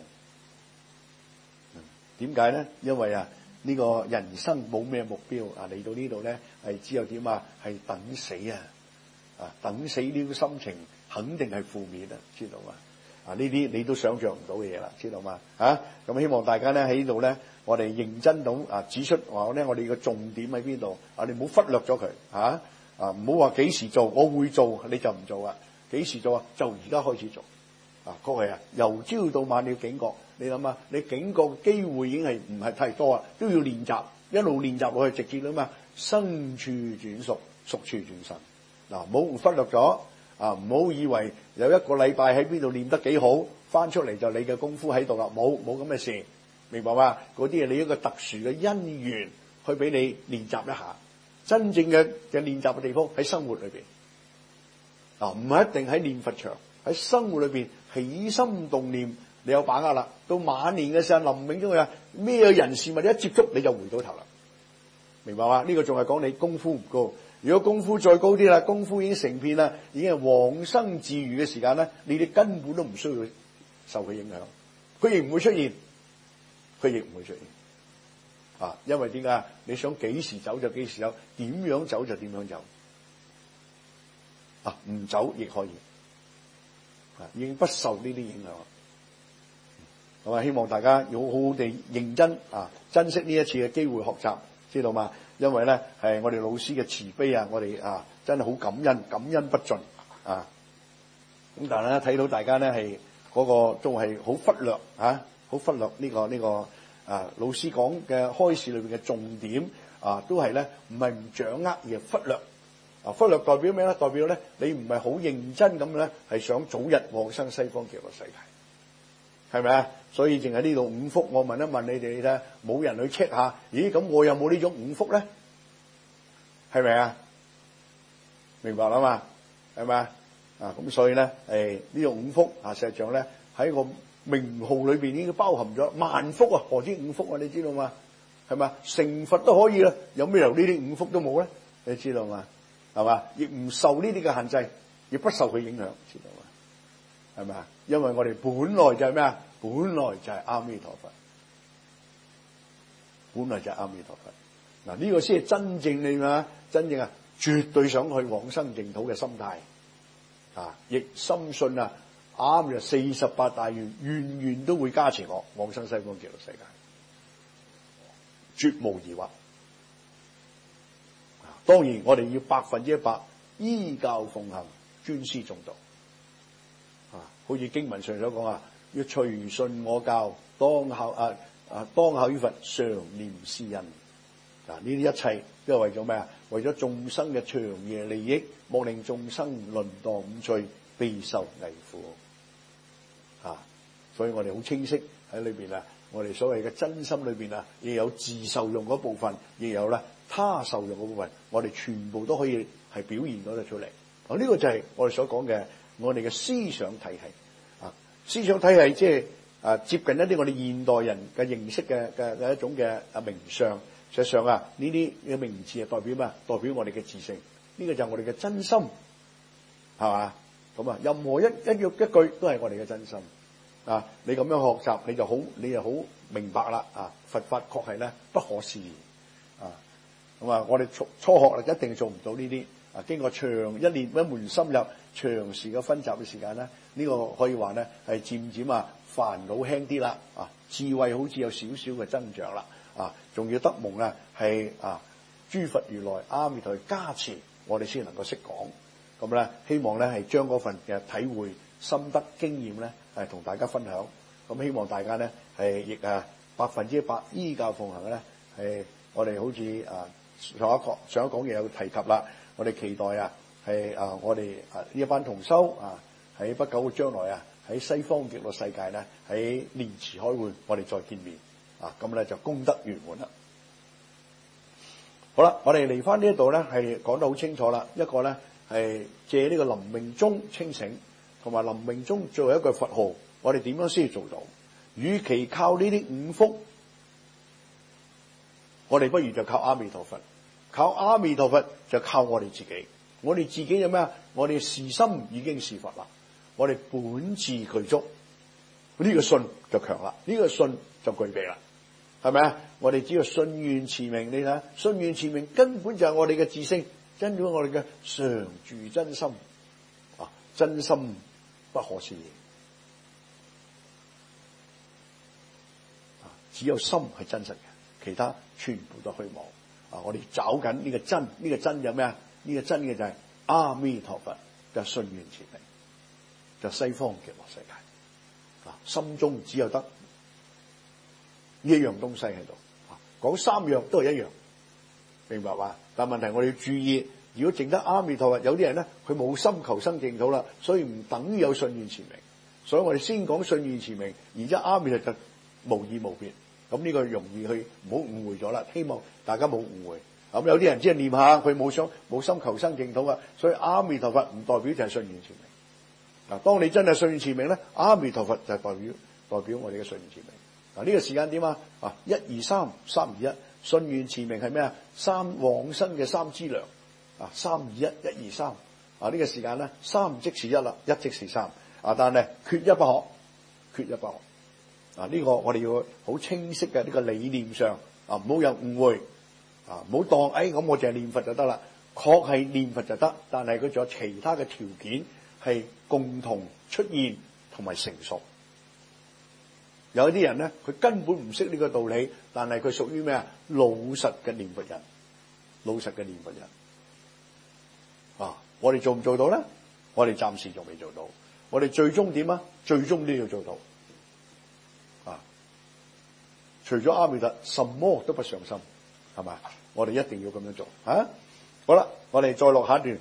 點解咧？因為啊，呢個人生冇咩目標啊，嚟到呢度咧係只有點啊，係等死啊！啊，等死呢個心情肯定係負面啊，知道嘛？啊，呢啲你都想像唔到嘅嘢啦，知道嘛？啊，咁希望大家咧喺呢度咧，我哋認真到啊，指出話咧，我哋嘅重點喺邊度啊？你唔好忽略咗佢啊！啊，唔好話幾時做，我會做你就唔做啊！幾時做啊？就而家開始做啊！確係啊，由朝到晚你要警覺。你諗下，你警覺機會已經係唔係太多啊？都要練習，一路練習落去，直接啊嘛，生處轉熟，熟處轉生。嗱，冇忽略咗唔好以為有一個禮拜喺邊度練得幾好，翻出嚟就你嘅功夫喺度啦，冇咁嘅事，明白嘛？嗰啲係你一個特殊嘅因緣去俾你練習一下，真正嘅練習嘅地方喺生活裏邊，唔係一定喺練佛場，喺生活裏邊起心動念，你有把握啦。到晚年嘅時候，臨命終嘅咩人事物你一接觸你就回到頭啦，明白嘛？呢個仲係講你功夫唔高。如果功夫再高啲啦，功夫已經成片啦，已經係往生自如嘅時間咧，你哋根本都唔需要受佢影響，佢亦唔會出現，因為點解？你想幾時走就幾時走，點樣走就點樣走，唔走亦可以，已經不受呢啲影響。咁啊，希望大家要好好地認真珍惜呢一次嘅機會學習，知道嘛？因為咧係我哋老師嘅慈悲我哋真係好感恩不盡咁但係咧睇到大家咧係嗰個仲係好忽略好忽略呢個老師講嘅開示裏邊嘅重點都係咧唔係唔掌握而係忽略。忽略代表咩咧？代表咧你唔係好認真咁咧係想早日往生西方極樂世界，係咪啊？所以淨係呢度五福，我問一問你哋，你睇下冇人去 check 下，咦咁我有冇呢種五福咧？係咪啊？明白啦嘛？係咪啊？咁所以咧呢種五福實際上咧喺個名號裏邊已經包含咗萬福啊！何止五福你知道嘛？係咪？成佛都可以啦，有咩由呢啲五福都冇咧？你知道嘛？係嘛？亦唔受呢啲嘅限制，亦不受佢影響，知道嘛？係咪啊？因為我哋本來就係咩啊？本來就係阿彌陀佛，本來就係阿彌陀佛。呢個先係真正你真正絕對想去往生淨土嘅心態亦深信啱就48大願，願願都會加持我往生西方極樂世界，絕無疑惑。當然我哋要100%依教奉行，尊師重道好似經文上所講要隨順我教，當效於佛，常念師恩。呢啲一切都係為咗咩啊？為咗眾生嘅長夜利益，莫令眾生淪墮五趣，備受危苦。所以我哋好清晰喺裏邊我哋所謂嘅真心裏邊亦有自受用嗰部分，亦有他受用嗰部分，我哋全部都可以係表現到得出嚟。呢個就係我哋所講嘅我哋嘅思想體系。思想體系即係接近一啲我哋現代人嘅認識嘅一種嘅名相。實際上呢啲嘅名詞係代表咩？代表我哋嘅自性。呢個就係我哋嘅真心，係嘛？咁任何一句都係我哋嘅真心。你咁樣學習，你就好明白啦。佛法確係咧不可思議。我哋初學一定做唔到呢啲。經過長一年一門深入，長時嘅分集嘅時間咧，呢個可以話咧係漸漸煩惱輕啲啦。智慧好似有少少嘅增長啦。仲要得蒙係諸佛如來阿彌陀佛加持，我哋先能夠識講。咁咧希望咧係將嗰份嘅體會、心得、經驗咧係同大家分享。咁希望大家咧係亦100%依教奉行咧係我哋好似上一講嘢有提及啦。我哋期待係我哋呢一班同修喺不久嘅將來喺西方極樂世界咧喺蓮池開會，我哋再見面。咁咧就功德圓滿啦。好啦，我哋嚟翻呢一度咧，係講得好清楚啦。一個咧係借呢個臨命終清醒，同埋臨命終最後一句佛號，我哋點樣先至做到？與其靠呢啲五福，我哋不如就靠阿彌陀佛。靠阿彌陀佛就靠我哋自己。我哋自己有咩？我哋事心已經是佛啦。我哋本自具足，呢個信就強啦，呢個信就具備啦。係咪啊？我哋只要信願持名，你睇，信願持名根本就係我哋嘅自性，根本我哋嘅常住真心真心不可思議。只有心係真實嘅，其他全部都虛妄。我哋找緊呢個真，呢個真有咩啊？呢個真嘅就係阿彌陀佛嘅信願持名，就西方極樂世界。心中只有得呢一樣東西喺度，講三樣都係一樣，明白嘛？但問題我哋要注意， 如果淨得阿彌陀佛，有啲人咧佢冇心求生淨土啦，所以唔等於有信願持名。所以我哋先講信願持名，然之後阿彌陀就無異無別。咁呢個容易去唔好誤會咗啦，希望大家冇誤會。咁有啲人只係念下，佢冇心求生淨土啊，所以阿彌陀佛唔代表就係信願持名。嗱，當你真係信願持名咧，阿彌陀佛就係代表我哋嘅信願持名。嗱，呢個時間點啊，1、2、3、3、2、1，信願持名係咩啊？往生嘅三資糧啊，3、2、1、1、2、3啊，呢個時間咧，3即是1啦，1即是3啊，但係缺一不可，缺一不可。啊，呢個我哋要好清晰嘅呢個理念上啊，唔好有誤會啊，唔好當咁我淨係念佛就得啦。確係念佛就得，但係佢仲有其他嘅條件係共同出現同埋成熟。有啲人咧，佢根本唔識呢個道理，但係佢屬於咩啊？老實嘅念佛人，老實嘅念佛人啊！我哋做唔做到咧？我哋暫時仲未做到。我哋最終點啊？最終都要做到啊！除咗阿彌陀，什麼都不上心，係咪？我哋一定要咁樣做啊！好啦，我哋再落下一段，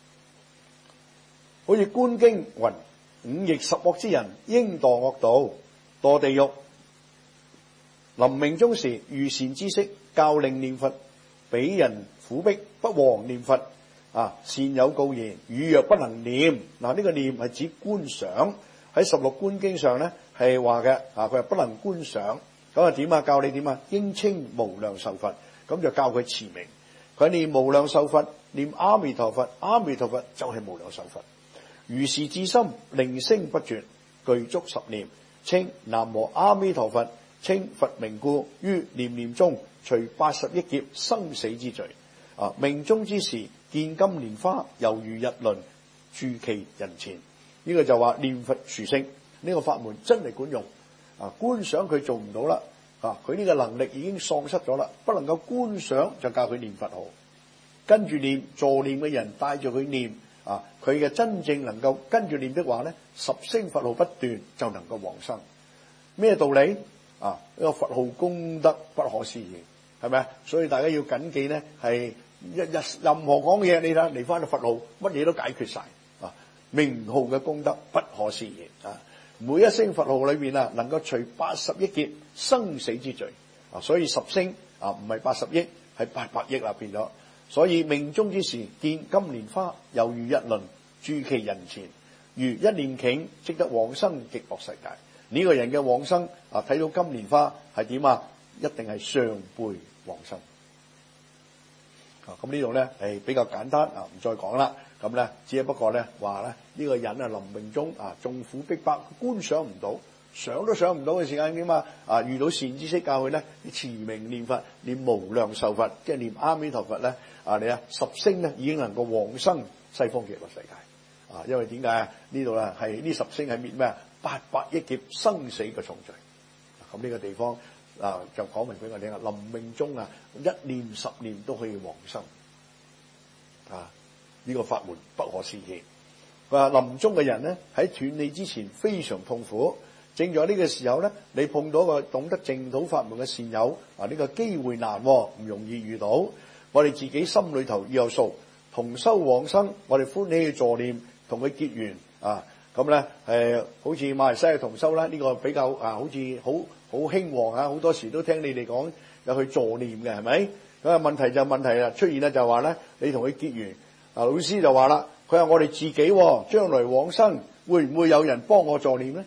好似觀經云：五逆十惡之人，應墮惡道，墮地獄。臨命終時，遇善知識，教令念佛。彼人苦逼，不忘念佛。啊，善有告言：汝若不能念，嗱，呢個念係指觀想。喺16觀經上咧係話嘅，佢話不能觀想。咁啊點啊？教你點啊？應稱無量壽佛。咁就教佢持名。佢念無量壽佛，念阿彌陀佛，阿彌陀佛就係無量壽佛。如是至心，令聲不絕，具足10念，稱南無阿彌陀佛，稱佛名故，於念念中除80億劫生死之罪。啊，命終之時，見金蓮花，猶如日輪駐其人前。呢個就話念佛殊勝，呢個法門真係管用。啊，觀想佢做唔到啦。啊，佢呢個能力已經喪失咗啦，不能夠觀想，就教佢念佛號，跟住念助念嘅人帶住佢念。啊，佢嘅真正能夠跟住念的話咧，10聲佛號不斷就能夠往生。咩道理？啊，呢個佛號功德不可思議，係咪啊？所以大家要謹記咧，係任何講嘢，你睇嚟翻到佛號，乜嘢都解決晒。啊，名號嘅功德不可思議啊！每一聲佛號裏邊啊，能夠除80億劫生死之罪啊！所以10聲啊，唔係80億，係800億啦，變咗。所以命終之時，見金蓮花，猶如日輪駐其人前，如一念頃，即得往生極樂世界。呢個人嘅往生啊，睇到金蓮花係點啊？一定係上輩往生啊！咁呢度咧係比較簡單啊，唔再講啦。咁咧，只不過咧話咧呢個人啊，臨命終啊，眾苦逼迫，觀想唔到，想都想唔到嘅時間點啊！啊，遇到善知識教佢咧，持名念佛，念無量壽佛，即係念阿彌陀佛咧啊！你啊10聲咧已經能夠往生西方極樂世界啊！因為點解啊？呢度咧係呢10聲係滅咩啊？800億劫生死嘅重罪。咁呢個地方啊，就講明俾我聽啊！臨命終啊，一念10念都可以往生啊！呢個法門不可思議。話臨終嘅人咧喺斷氣之前非常痛苦，正在呢個時候咧，你碰到個懂得淨土法門嘅善友啊，呢個機會難，唔容易遇到。我哋自己心裏頭要有數，同修往生，我哋歡喜去助念，同佢結緣啊。咁咧好似馬來西亞同修啦，呢個比較啊，好似好興旺啊，好多時都聽你哋講有去助念嘅，係咪？咁啊問題啦，出現咧就話咧，你同佢結緣。啊！老師就話啦，佢話我哋自己將來往生，會唔會有人幫我助念咧？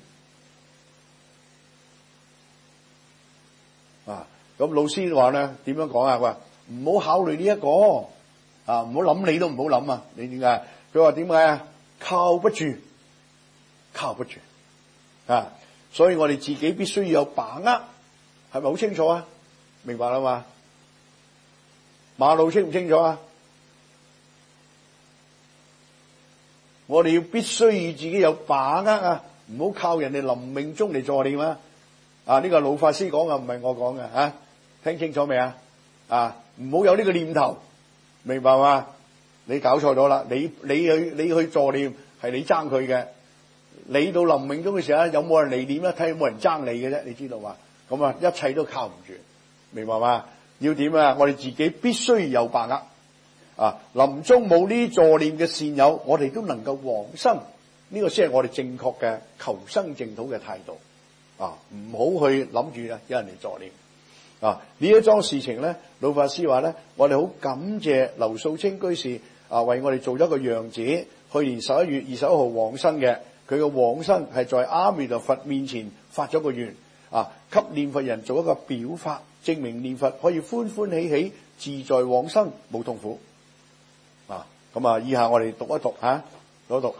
啊！咁老師話咧點樣講啊？佢話唔好考慮呢一個啊，唔好諗，你都唔好諗啊！你點解？佢話點解啊？靠不住啊！所以我哋自己必須要有把握，係咪好清楚啊？明白啦嘛？馬路清唔清楚啊？我哋要必須要自己有把握啊，唔好靠人哋臨命終嚟助念啊！啊，呢個老法師講嘅，唔係我講嘅吓，聽清楚未啊？啊，唔好有呢個念頭，明白嘛？你搞錯咗啦！你去助念係你爭佢嘅，你到臨命終嘅時候有冇人嚟念咧？睇有冇人爭你嘅啫，你知道嘛？咁啊，一切都靠唔住，明白嘛？要點啊？我哋自己必須有把握臨終冇呢助念嘅善友，我哋都能夠往生，呢個先係我哋正確嘅求生淨土嘅態度。唔好去諗住有人嚟助念。呢一樁事情咧，老法師話咧，我哋好感謝劉素清居士為我哋做咗個樣子。去年11月21號往生嘅，佢嘅往生係在阿彌陀佛面前發咗個願，給念佛人做一個表法，證明念佛可以歡歡喜喜自在往生，冇痛苦。以下我哋讀一讀讀一讀。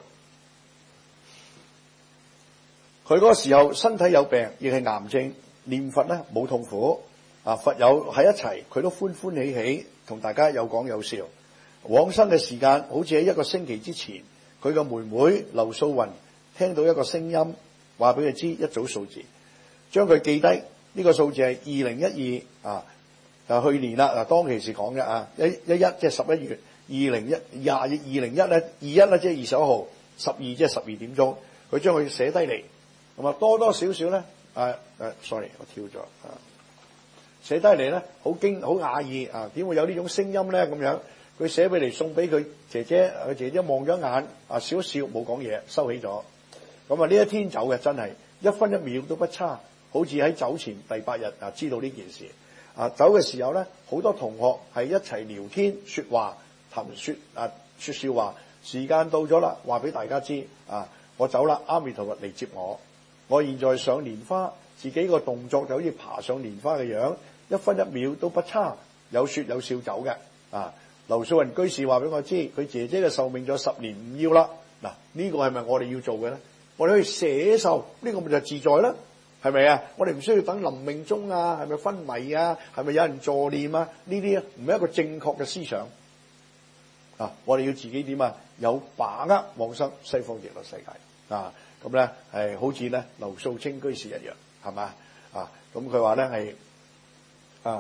佢嗰個時候身體有病，亦係癌症，念佛咧冇痛苦。佛友喺一齊，佢都歡歡喜喜同大家有講有笑。往生嘅時間好似喺1個星期之前，佢嘅妹妹劉素雲聽到一個聲音，話俾佢知一組數字，將佢記低。呢個數字係2012去年啦。當其時講嘅11即係11月2021咧，21咧即係21號，12即係12點鐘，佢將佢寫低嚟。多多少少咧，sorry 我跳咗寫低嚟咧，好訝異點會有呢種聲音咧？咁樣佢寫俾嚟送俾佢姐姐，佢姐姐望咗眼笑一笑，冇講嘢，收起咗。呢一天走嘅真係1分1秒都不差，好似喺走前第8日知道呢件事。走嘅時候咧，好多同學係一齊聊天說話，說笑話。時間到咗啦，話俾大家知我走啦，阿彌陀佛嚟接我。我現在上蓮花，自己個動作就好似爬上蓮花嘅樣，1分1秒都不差，有說有笑走嘅。劉素雲居士話俾我知，佢姐姐嘅壽命咗10年唔要啦。呢個係咪我哋要做嘅咧？我哋可以捨壽，呢個咪就自在啦，係咪啊？我哋唔需要等臨命終係咪昏迷係咪有人助念呢啲唔係一個正確嘅思想。我哋要自己點有把握往生西方極樂世界。咁咧係好似咧劉素清居士一樣，係嘛？咁佢話咧係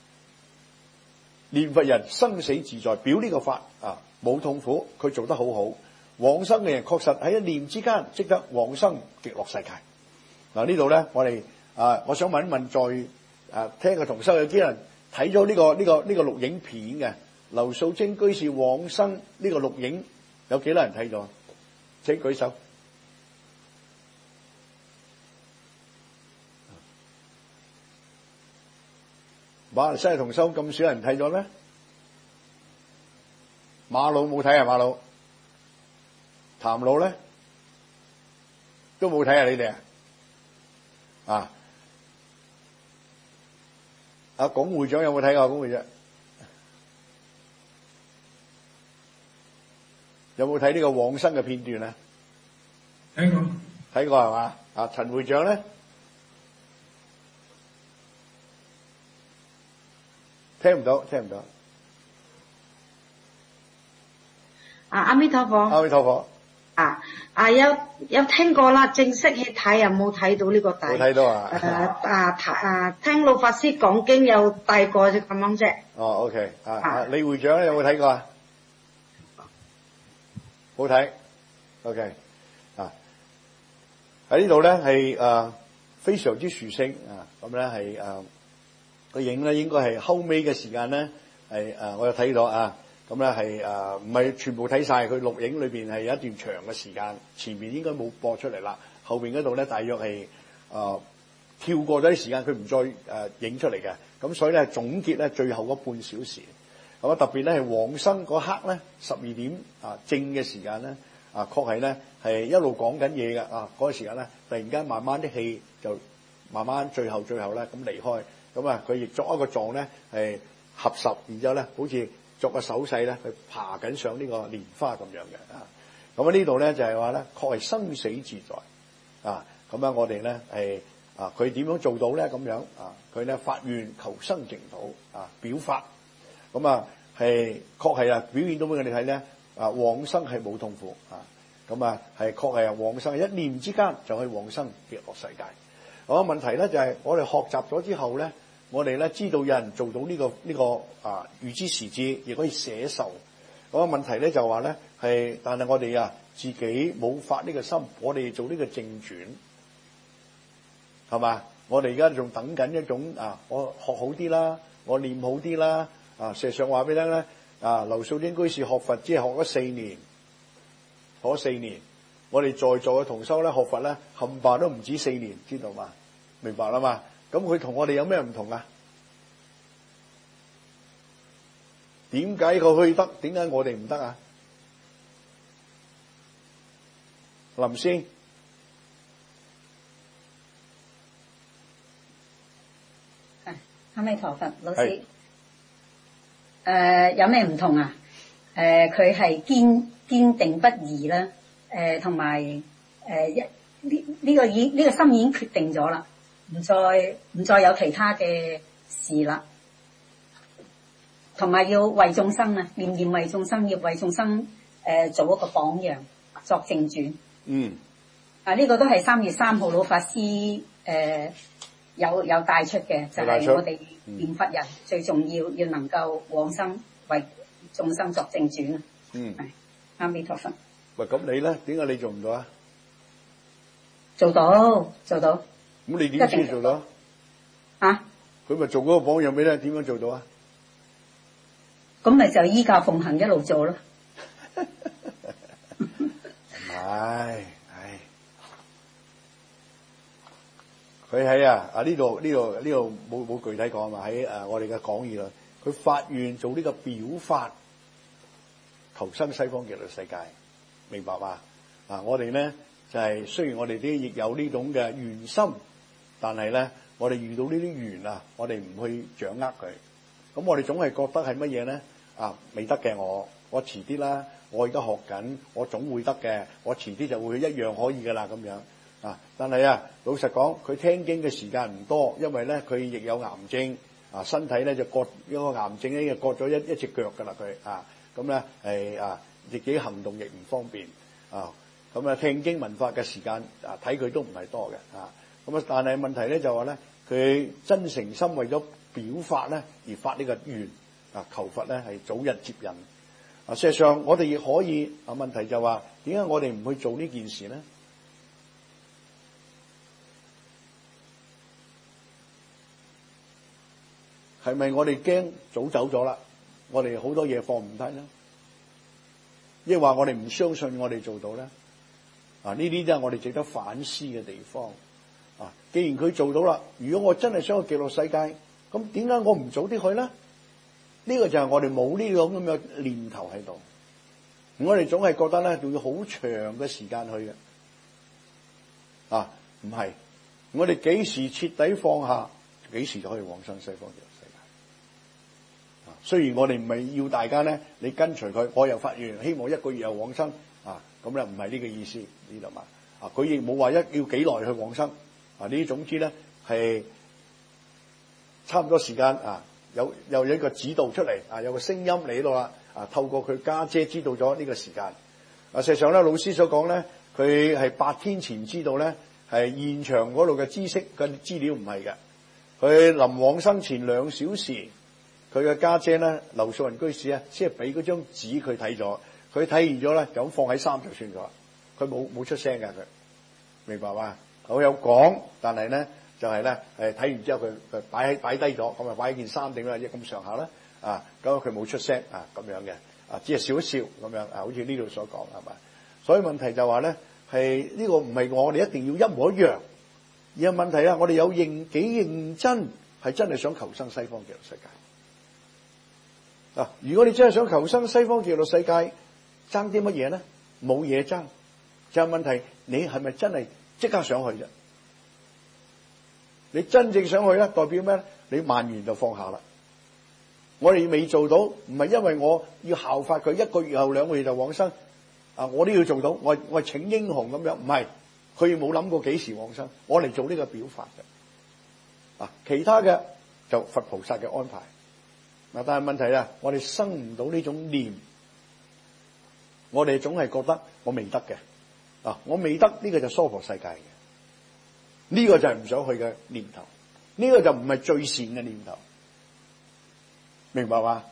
念佛人生死自在，表呢個法冇痛苦，佢做得好好。往生嘅人確實喺一念之間即得往生極樂世界。呢度咧我哋我想問一問在聽嘅同修有啲人睇咗呢個錄影片嘅劉素清居士往生呢個錄影，有幾多人睇咗？請舉手。馬來西亞同修咁少人睇咗咩？馬佬冇睇馬佬，譚佬咧都冇睇你哋阿龔會長有冇睇過？龔會長有冇睇呢個往生嘅片段啊？ 睇過係嘛？陳會長咧？聽唔到。 阿彌陀佛。 阿彌陀佛。 有聽過啦，正式去睇又冇睇到呢個帶。冇睇到聽老法師講經有帶過就咁樣啫。 OK。李會長有冇睇過冇睇。OK。喺呢度咧係非常之殊勝咁咧係個影咧應該係後尾嘅時間咧係我有睇到咁咧係唔係全部睇晒，佢錄影裏邊係有一段長嘅時間，前面應該冇播出嚟啦，後邊嗰度咧大約係跳過咗啲時間，佢唔再影出嚟嘅，咁所以咧總結咧最後嗰半小時，咁特別咧係往生嗰刻咧12點正嘅時間咧確係咧係一路講緊嘢嘅嗰個時間咧，突然間慢慢啲氣就慢慢最後咧咁離開。咁佢亦作一個狀咧，係合十，然之後咧，好似作個手勢咧，去爬緊上呢個蓮花咁樣嘅咁呢度咧就係話咧，確係生死自在咁我哋咧係佢點樣做到咧？咁樣佢咧發願求生淨土表法咁係確係表現到俾我哋睇咧往生係冇痛苦咁係確係往生一念之間就可以往生極樂世界。問題咧就係我哋學習咗之後咧，我哋咧知道有人做到呢個預知時至，亦可以捨壽。問題咧就話咧係，但係我哋自己冇發呢個心，我哋做呢個正轉係嘛？我哋而家仲等緊一種我學好啲啦，我念好啲啦。事實上話俾你聽咧， 劉素英居士學佛只係學咗4年，學咗4年。我哋在座嘅同修咧學佛咧冚唪唥都唔止4年，知道嘛？明白啦嘛？咁佢同我哋有咩唔同啊？點解佢可以得？點解我哋唔得啊？林先， 阿彌陀佛，老師，有咩唔同啊？佢係堅定不移啦，同埋呢個心已經決定咗啦，唔再有其他嘅事啦，同埋要為眾生啊，念念為眾生，要為眾生做一個榜樣，作正傳。呢個都係3月3號老法師有帶出嘅，就係我哋念佛人最重要能夠往生為眾生作正傳啊。阿彌陀佛。 喂，咁你咧？點解你做唔到啊？ 做到。咁你點先做到啊？佢咪做嗰個榜樣俾你，點樣做到啊？ 咁咪就依教奉行一路做咯。 係，佢喺呢度冇具體講啊嘛，喺我哋嘅講義啦，佢發願做呢個表法，求生西方極樂世界，明白嘛？我哋咧就係雖然我哋亦有呢種嘅願心，但係咧我哋遇到呢啲緣啊，我哋唔去掌握佢，咁我哋總係覺得係乜嘢咧？未得嘅我遲啲啦。我而家學緊，我總會得嘅，我遲啲就會一樣可以噶啦咁樣但係老實講，佢聽經嘅時間唔多，因為咧佢亦有癌症身體咧就割一個癌症咧，就割咗一隻腳噶啦佢咁咧係自己行動亦唔方便咁聽經聞法嘅時間睇佢都唔係多嘅咁但係問題咧就話咧，佢真誠心為咗表法咧而發呢個願求佛咧係早日接引。事實上，我哋亦可以問題就話點解我哋唔去做呢件事咧？係咪我哋驚早走咗啦？我哋好多嘢放唔低咧？抑或我哋唔相信我哋做到咧？呢啲都係我哋值得反思嘅地方。既然佢做到啦，如果我真係想去極樂世界，咁點解我唔早啲去咧？呢個就係我哋冇呢種咁嘅念頭喺度，我哋總係覺得咧，仲要好長嘅時間去嘅，唔係，我哋幾時徹底放下，幾時就可以往生西方極樂世界。雖然我哋唔係要大家咧，你跟隨佢，我又發願希望1個月又往生，咁咧唔係呢個意思，知道嘛？佢亦冇話要幾耐去往生，呢啲總之咧係差唔多時間又有一個指導出嚟有個聲音嚟喺度啦透過佢家姐知道咗呢個時間實際上咧，老師所講咧，佢係8天前知道咧，係現場嗰度嘅知識嘅資料唔係嘅。佢臨往生前2小時，佢嘅家姐咧，劉素雲居士啊，先係俾嗰張紙佢睇咗，佢睇完咗咧就咁放喺衫就算咗，佢冇出聲嘅佢，明白嘛？佢有講，但係咧。就係咧，睇完之後佢擺低咗，咁擺喺件衫頂啦，咁上下啦，咁佢冇出聲咁樣嘅，只係笑一笑咁樣，好似呢度所講係嘛？所以問題就話咧，係呢個唔係我哋一定要一模一樣，而係問題我哋有幾認真，係真係想求生西方極樂世界。如果你真係想求生西方極樂世界，爭啲乜嘢咧？冇嘢爭，就係問題你係咪真係即刻想去啫？你真正想去咧，代表咩？你萬緣就放下啦。我哋未做到，唔係因為我要效法佢1個月後2個月就往生，我都要做到，我係請英雄咁樣，唔係，佢冇諗過幾時往生，我嚟做呢個表法嘅。其他嘅就佛菩薩嘅安排。但係問題我哋生唔到呢種念，我哋總係覺得我未得嘅，我未得呢個就娑婆世界嘅。呢個就係唔想去嘅念頭，呢個就唔係最善嘅念頭，明白嘛？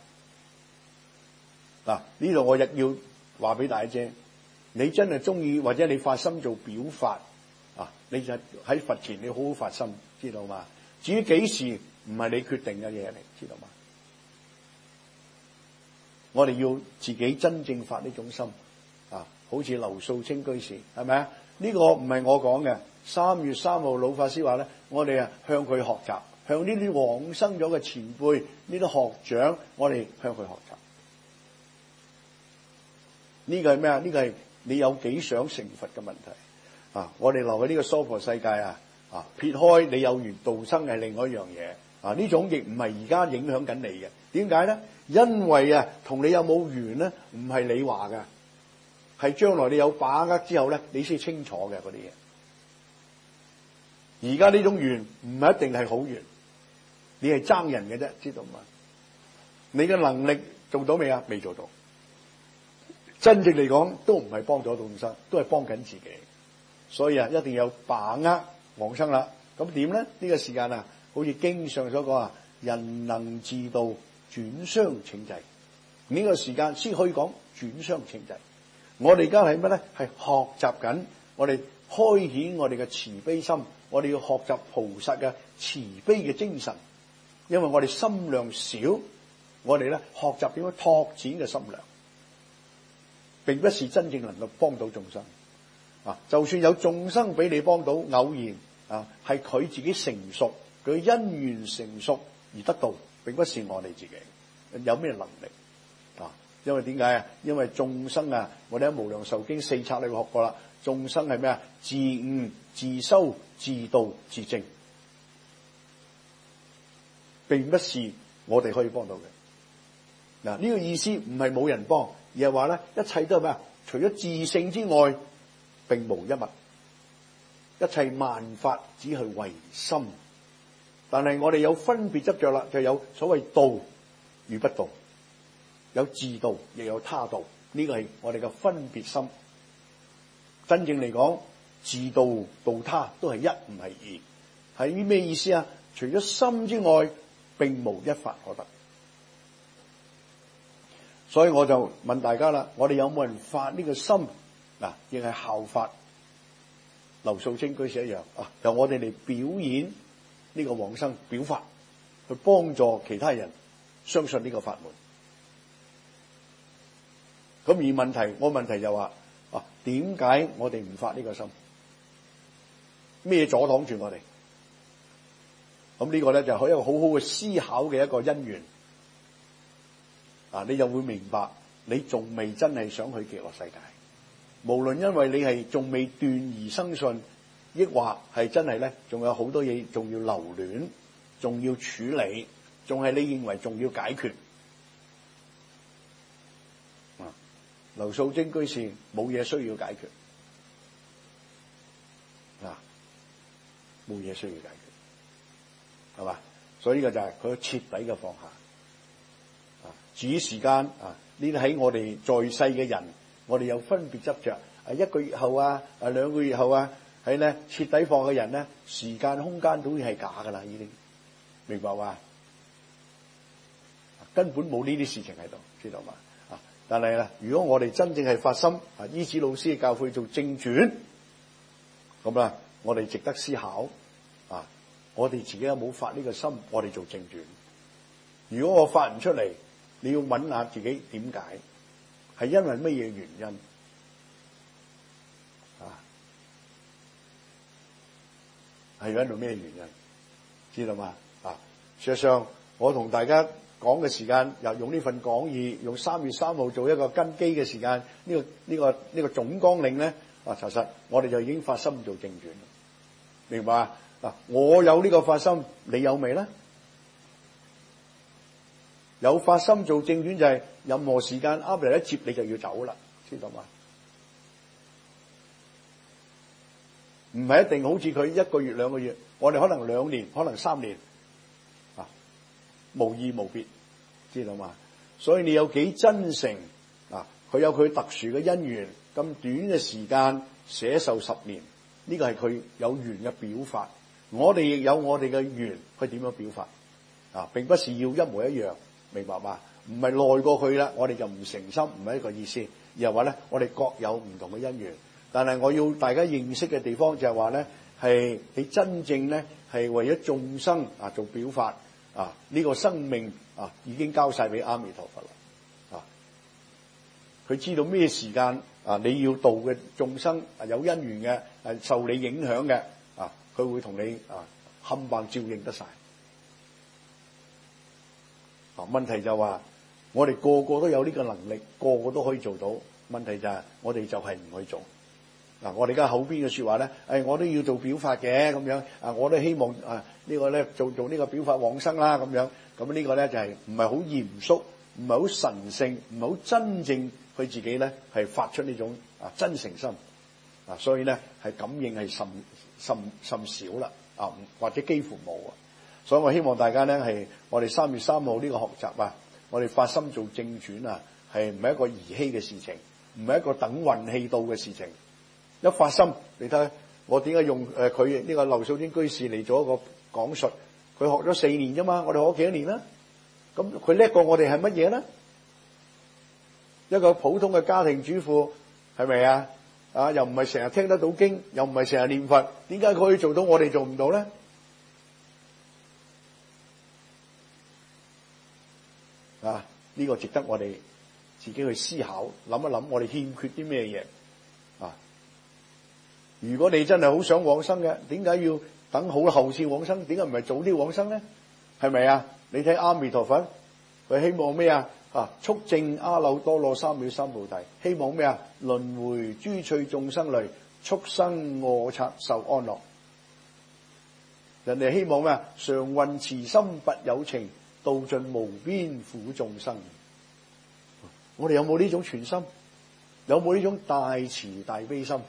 呢度我亦要話俾大家知，你真係中意或者你發心做表法你就喺佛前你好好發心，知道嘛？至於幾時唔係你決定嘅嘢嚟，知道嘛？ 我哋要自己真正發呢種心啊，好似劉素清居士係咪啊？呢個唔係我講嘅。3月3號老法師話咧，我哋啊向佢學習，向呢啲往生咗嘅前輩、呢啲學長，我哋向佢學習。呢個係咩啊？呢個係你有幾想成佛嘅問題啊！我哋留喺呢個娑婆世界啊，撇開你有緣度生係另外一樣嘢啊！呢種亦唔係而家影響緊你嘅。點解咧？因為啊，同你有冇緣咧，唔係你話㗎，係將來你有把握之後咧，你先清楚嘅嗰啲嘢。而家呢種緣唔係一定係好緣，你係爭人嘅啫，知道嘛？你嘅能力做到未啊？未做到。真正嚟講，都唔係幫咗眾生，都係幫緊自己。所以啊，一定要有把握往生啦。咁點咧？呢個時間啊，好似經上所講啊，人能自度，轉相請濟。呢個時間先可以講轉相請濟。我哋而家係乜咧？係學習緊，我哋開顯我哋嘅慈悲心。我哋要學習菩薩嘅慈悲嘅精神，因為我哋心量少，我哋咧學習點樣拓展嘅心量，並不是真正能夠幫到眾生啊！就算有眾生俾你幫到，偶然啊，係佢自己成熟，佢因緣成熟而得到，並不是我哋自己有咩能力啊！因為點解啊？因為眾生啊，我哋喺無量壽經4冊裏學過啦，眾生係咩啊？自悟、自修、自度、自證，並不是我哋可以幫到嘅。嗱，呢個意思唔係冇人幫，而係話咧，一切都係咩啊？除咗自性之外，並無一物。一切萬法只係唯心，但係我哋有分別執着啦，就有所謂道與不道，有自道亦有他道，呢個係我哋嘅分別心。真正嚟講，自度度他都係一，唔係二。係咩意思啊？除咗心之外，並無一法可得。所以我就問大家啦，我哋有冇人發呢個心嗱？亦係效法劉素清居士一樣啊，由我哋嚟表演呢個往生表法，去幫助其他人相信呢個法門。咁而問題就話啊，點解我哋唔發呢個心？咩阻擋住我哋？咁呢個咧就係一個好好嘅思考嘅一個因緣啊！你就會明白，你仲未真係想去極樂世界。無論因為你係仲未斷而生信，抑或係真係咧，仲有好多嘢仲要留戀，仲要處理，仲係你認為仲要解決。劉素清居士冇嘢需要解決，冇嘢需要解決，係嘛？所以呢個就係佢徹底嘅放下。至於時間啊，呢啲喺我哋在世嘅人，我哋有分別執着。1個月後啊，2個月後啊，喺咧徹底放嘅人咧，時間空間都係假噶啦，已經明白嘛？根本冇呢啲事情喺度，知道嘛？但係咧，如果我哋真正係發心啊，依止老師嘅教誨做正轉，咁啊，我哋值得思考啊！我哋自己有冇發呢個心？我哋做正轉。如果我發唔出嚟，你要問下自己點解？係因為乜嘢原因啊？係因為咩原因？知道嘛？啊，事實上我同大家講嘅時間，又用呢份講義，用3月3號做一個根基嘅時間，呢個總綱領咧，查實我哋就已經發心做正轉，明白啊？嗱，我有呢個發心，你有未咧？有發心做正轉就係任何時間啱嚟一接你就要走啦，知道嘛？唔係一定好似佢1個月2個月，我哋可能2年，可能3年。無異無別，知道嘛？所以你有幾真誠啊？佢有佢特殊嘅因緣，咁短嘅時間寫受10年，呢個係佢有緣嘅表法。我哋亦有我哋嘅緣，佢點樣表法啊？並不是要一模一樣，明白嘛？唔係耐過去啦，我哋就唔誠心，唔係一個意思。而係話咧，我哋各有唔同嘅因緣，但係我要大家認識嘅地方就係話咧，係你真正咧係為咗眾生做表法。呢個生命已經交晒俾阿彌陀佛啦， 佢知道咩時間你要度嘅眾生有因緣嘅受你影響嘅佢會同你冚唪照應得晒。問題就話我哋個個都有呢個能力，個個都可以做到。問題就係我哋就係唔去做。我哋而家口邊嘅說話咧，我都要做表法嘅咁樣，我都希望呢個咧做呢個表法往生啦咁樣。咁呢個咧就係唔係好嚴肅，唔係好神聖，唔係好真正佢自己咧係發出呢種真誠心。所以咧係感應係甚少啦，或者幾乎冇。所以我希望大家咧係我哋3月3號呢個學習我哋發心做正轉係唔係一個兒戲嘅事情，唔係一個等運氣到嘅事情。一發心，你睇我點解用佢呢個劉素貞居士嚟做一個講述？佢學咗4年啫嘛，我哋學咗幾多年啦？咁佢叻過我哋係乜嘢咧？一個普通嘅家庭主婦係咪又唔係成日聽得到經，又唔係成日念佛，點解佢可以做到我哋做唔到咧？呢個值得我哋自己去思考，諗一諗我哋欠缺啲咩嘢。如果你真係好想往生嘅，點解要等好後先往生？點解唔係早啲往生咧？係咪你睇阿彌陀佛，佢希望咩速證阿耨多羅三藐三菩提，希望咩輪迴諸趣眾生類，速生我剎受安樂。人哋希望咩常運慈心拔有情，度盡無邊苦眾生。我哋有冇呢種全心？有冇呢種大慈大悲心？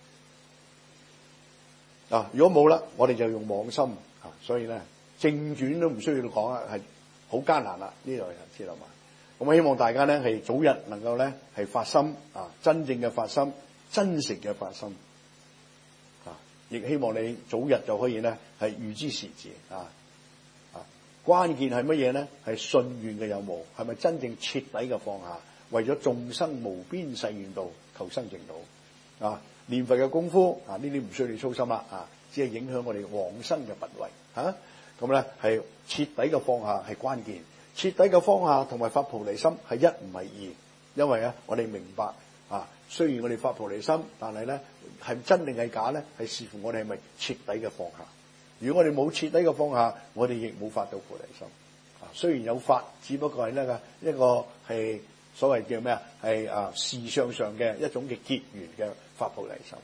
如果冇啦，我哋就用妄心。所以咧正轉都唔需要講係好艱難啦。呢度知道嘛？咁我希望大家咧係早日能夠咧係發心真正嘅發心，真誠嘅發心。亦希望你早日就可以咧係預知時至。關鍵係乜嘢咧？係信願嘅有無，係咪真正徹底嘅放下？為咗眾生無邊誓願度，求生淨土。念佛嘅功夫呢啲唔需要你操心啦，只係影響我哋往生嘅品位。咁咧係徹底嘅放下係關鍵，徹底嘅放下同埋發菩提心係一唔係二。因為我哋明白雖然我哋發菩提心，但係咧係真定係假咧，係視乎我哋係咪徹底嘅放下。如果我哋冇徹底嘅放下，我哋亦冇發到菩提心。雖然有發，只不過係呢一個係所謂叫咩係事相上嘅一種嘅結緣嘅發菩提心。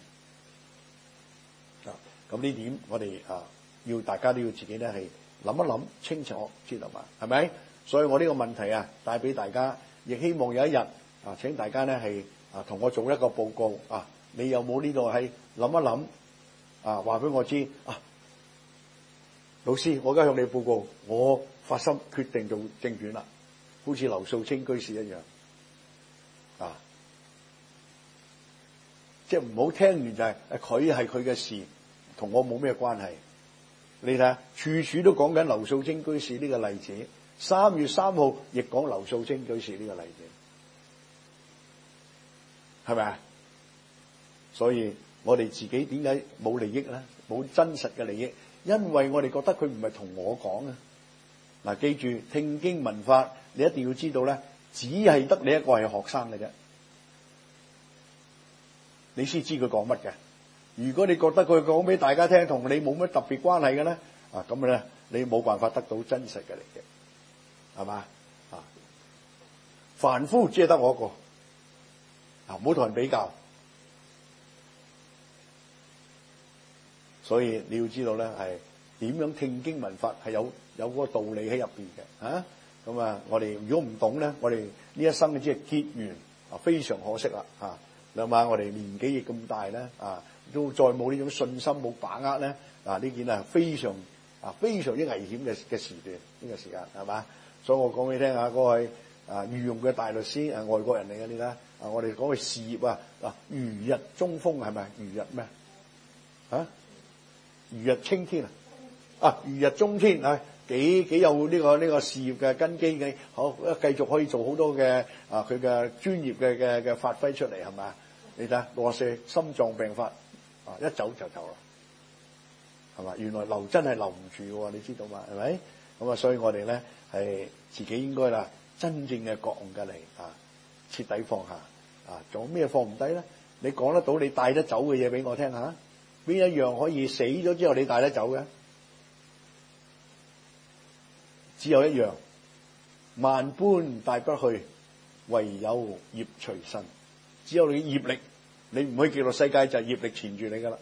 咁呢點我哋要大家都要自己咧係諗一諗清楚，知道嘛？係咪？所以我呢個問題帶俾大家，亦希望有一日請大家咧係同我做一個報告。你有冇呢度係諗一諗話俾我知老師，我而家向你報告，我發心決定做正轉啦，好似劉素清居士一樣。即係唔好聽完就係佢係佢嘅事，同我冇咩關係。你睇下，處處都講緊劉素清居士呢個例子。3月3號亦講劉素清居士呢個例子，係咪啊？所以我哋自己點解冇利益咧？冇真實嘅利益，因為我哋覺得佢唔係同我講啊。記住聽經聞法，你一定要知道咧，只係得你一個係學生嘅啫。你先知佢講乜嘅。如果你覺得佢講俾大家聽，同你冇乜特別關係嘅咧，咁咧你冇辦法得到真實嘅利益，係嘛？凡夫只係得我一個，唔好同人比較。所以你要知道咧，係點樣聽經聞法係有嗰個道理喺入邊嘅。咁我哋如果唔懂咧，我哋呢一生只係結緣，非常可惜啦。兩晚我哋年紀亦咁大咧，都再冇呢種信心，冇把握咧，呢件非常之危險嘅時段，呢個時間係嘛？所以我講俾你聽下，嗰位御用嘅大律師，外國人嚟嘅，你睇我哋講嘅事業如日中鋒係咪？如日咩？如日青天如日中天幾有呢個事業嘅根基嘅，好繼續可以做好多嘅佢嘅專業嘅發揮出嚟，係咪？你睇60歲心臟病發一走就走啦，係嘛？原來留真係留唔住嘅，你知道嘛？係咪？咁所以我哋咧係自己應該啦，真正嘅覺悟嘅嚟徹底放下。 仲有咩放唔低咧？你講得到你帶得走嘅嘢俾我聽下，邊一樣可以死咗之後你帶得走嘅？只有一樣，萬般帶不去，唯有業隨身。只有你業力，你唔去極樂世界就係業力纏住你噶啦。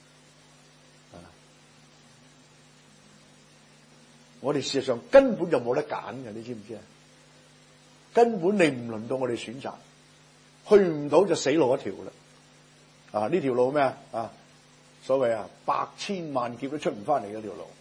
我哋事實上根本就冇得揀嘅，你知唔知啊？根本你唔輪到我哋選擇，去唔到就死路一條啦。呢條路咩啊？所謂百千萬劫都出唔翻嚟嗰條路。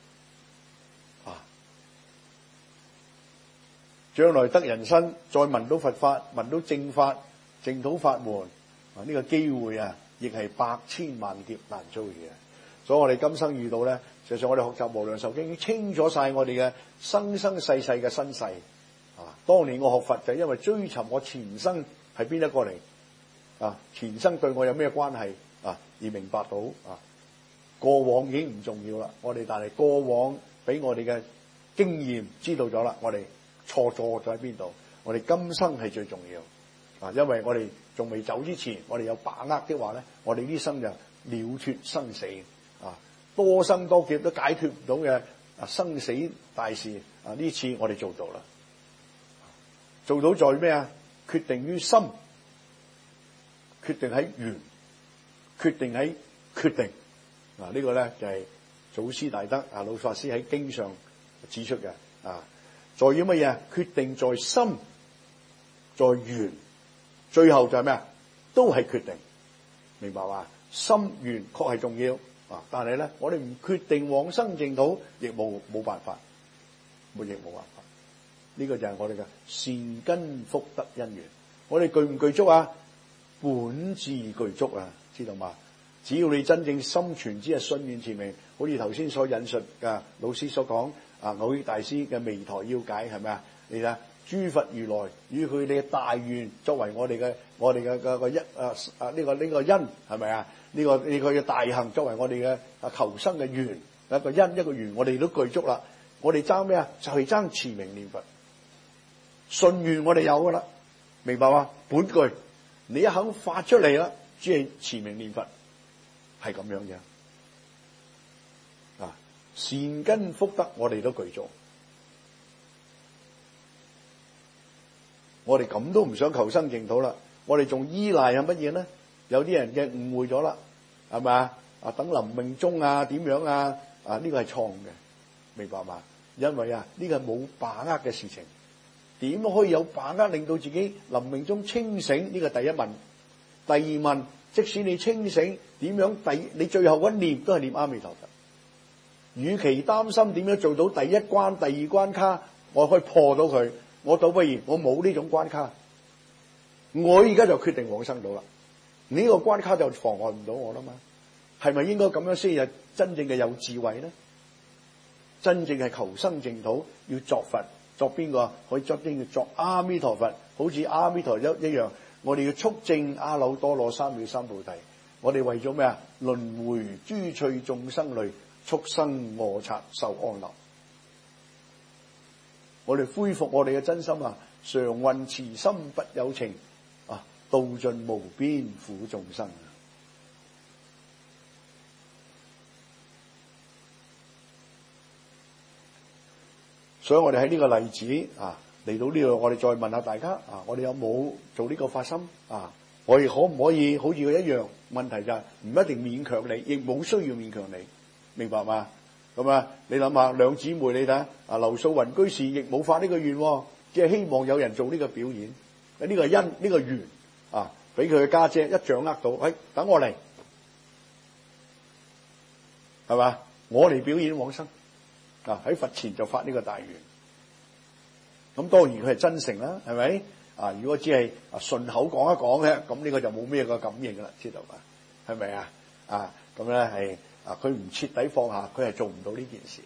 將來得人身，再聞到佛法，聞到正法、淨土法門，呢個機會亦係百千萬劫難遭遇嘅。所以我哋今生遇到咧，實際上我哋學習無量壽經已經清楚晒我哋嘅生生世世嘅身世。當年我學佛就係因為追尋我前生係邊一個嚟，前生對我有咩關係而明白到過往已經唔重要啦。我哋但係過往俾我哋嘅經驗知道咗啦，我哋錯咗喺邊度？我哋今生係最重要因為我哋仲未走之前，我哋有把握的話咧，我哋呢生就了脫生死多生多劫都解脫唔到嘅生死大事呢次我哋做到啦，做到在咩啊？決定於心，決定喺緣，決定喺決定呢個咧就係祖師大德老法師喺經上指出嘅在於乜嘢？決定在心，在緣，最後就係咩啊？都係決定，明白嘛？心緣確係重要但係咧，我哋唔決定往生淨土，亦冇辦法，亦冇辦法。呢個就係我哋嘅善根福德因緣。我哋具唔具足啊？本自具足知道嘛？只要你真正心存之信願持名，好似頭先所引述嘅老師所講蕅益大師嘅微台要解係咪啊？你睇諸佛如來與佢哋嘅大願作為我哋嘅一呢個因係咪啊？呢個佢嘅大行作為我哋嘅求生嘅願，一個因一個緣，我哋都具足啦。我哋爭咩啊？就係爭持名念佛，信願我哋有噶啦，明白嘛？本句你一肯發出嚟啦，只係持名念佛，係咁樣嘅善根福德我哋都具足。我哋咁都唔想求生淨土啦，我哋仲依賴係乜嘢呢？有啲人嘅誤會咗啦，係咪等臨命終點樣呢個係錯誤嘅，明白嘛？因為呢個係冇把握嘅事情，點可以有把握令到自己臨命終清醒？呢個第一問。第二問，即使你清醒，點樣你最後一念都係念阿彌陀佛。與其擔心點樣做到第一關、第二關卡，我可以破到佢，我倒不如我冇呢種關卡，我而家就決定往生到啦。呢個關卡就妨礙唔到我啦嘛。係咪應該咁樣先係真正嘅有智慧呢？真正係求生淨土，要作佛，作邊個？可以作阿彌陀佛，好似阿彌陀一樣。我哋要速證阿耨多羅三藐三菩提。我哋為咗咩啊？輪迴諸趣眾生類，畜生餓賊受安樂。我哋恢復我哋嘅真心常運慈心不有情度盡無邊苦眾生。所以我哋喺呢個例子嚟到呢度，我哋再問下大家我哋有冇做呢個發心我哋可唔可以好似佢一樣？問題就係唔一定勉強你，亦冇需要勉強你，明白嘛？咁你諗下兩姊妹，你睇劉素雲居士亦冇發呢個願，只係希望有人做呢個表演，呢個因呢個緣俾佢嘅家姐一掌握到，等我嚟，係嘛？我嚟表演往生喺佛前就發呢個大願。咁當然佢係真誠啦，係咪？如果只係順口講一講嘅，咁呢個就冇咩個感應噶啦，知道嘛？係咪咁咧係佢唔徹底放下，佢係做唔到呢件事。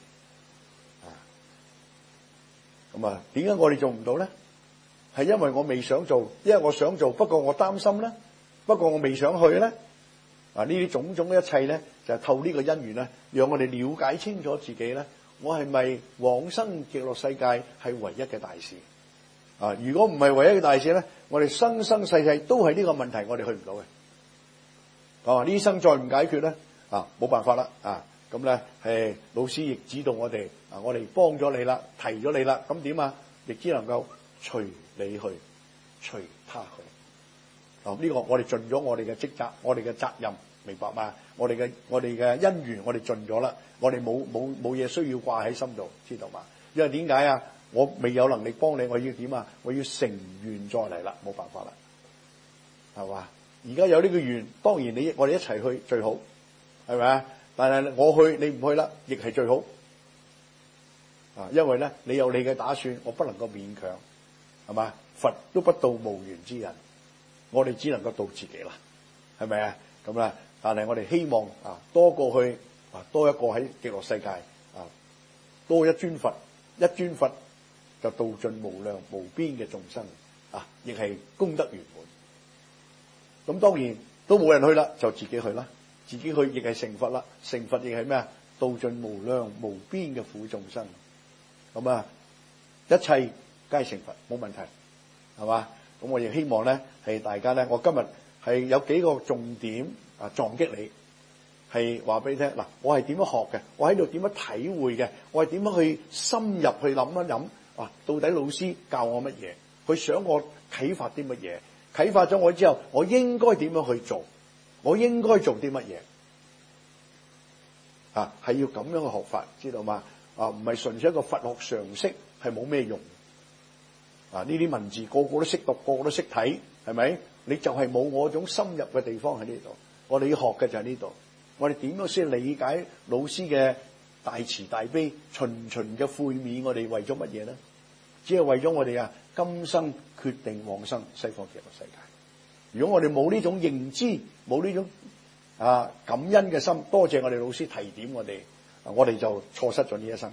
咁點解我哋做唔到咧？係因為我未想做，因為我想做，不過我擔心咧，不過我未想去咧。呢啲種種一切咧，就係透呢個因緣咧，讓我哋了解清楚自己咧，我係咪往生極樂世界係唯一嘅大事？ 啊！如果唔係唯一嘅大使咧，我哋生生世世都係呢個問題，我哋去唔到嘅。啊！呢生再唔解決咧，啊冇辦法啦，啊咁咧係老師亦指導我哋，啊我哋幫咗你啦，提咗你啦，咁點啊？亦只能夠隨你去，隨他去。啊！呢個我哋盡咗我哋嘅職責，我哋嘅責任，明白嗎？我哋嘅恩緣，我哋盡咗啦，我哋冇嘢需要掛喺心度，知道嘛？因為點解啊？我未有能力幫你，我要點啊？我要成願再嚟啦，冇辦法啦，係嘛？而家有呢個願，當然我哋一齊去最好，係咪啊？但係我去你唔去啦，亦係最好啊！因為咧你有你嘅打算，我不能夠勉強，係嘛？佛都不度無緣之人，我哋只能夠度自己啦，係咪啊？咁啦，但係我哋希望啊多過去啊多一個喺極樂世界啊多一尊佛，一尊佛就度盡無量無邊嘅眾生啊，亦係功德圓滿。咁當然都冇人去啦，就自己去啦。自己去亦係成佛啦，成佛亦係咩啊？度盡無量無邊嘅苦眾生。咁啊，一切皆成佛，冇問題，係嘛？咁我亦希望咧係大家咧，我今日係有幾個重點啊撞擊你，係話俾你聽嗱，我係點樣學嘅，我喺度點樣體會嘅，我係點樣去深入去諗一諗啊？到底老師教我乜嘢？佢想我啟發啲乜嘢？啟發咗我之後，我應該點樣去做？我應該做啲乜嘢？啊，係要咁樣嘅學法，知道嗎？啊，唔係純粹一個佛學常識，係冇咩用。啊，呢啲文字個個都識讀，個個都識睇，係咪？你就係冇我種深入嘅地方喺呢度。我哋要學嘅就係呢度。我哋點樣先理解老師嘅大慈大悲、循循嘅悔免？我哋為咗乜嘢咧？只係為咗我哋啊，今生決定往生西方極樂世界。如果我哋冇呢種認知，冇呢種感恩嘅心，多謝我哋老師提點我哋，我哋就錯失咗呢一生。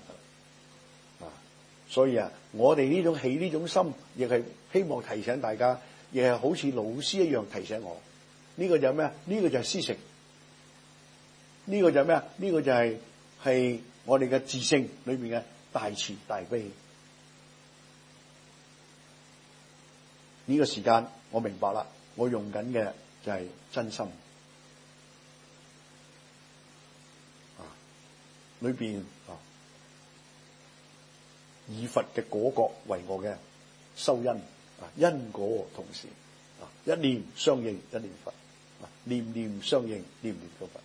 所以啊，我哋呢種起呢種心，亦係希望提醒大家，亦係好似老師一樣提醒我。呢個就係咩啊？呢個就係師承。呢個就係咩啊？呢個就係我哋嘅自性裏邊嘅大慈大悲。呢個時間我明白啦，我用緊嘅就係真心。裏邊以佛嘅果覺為我嘅修因因果同時一念相應一念佛，念念相應念念都佛。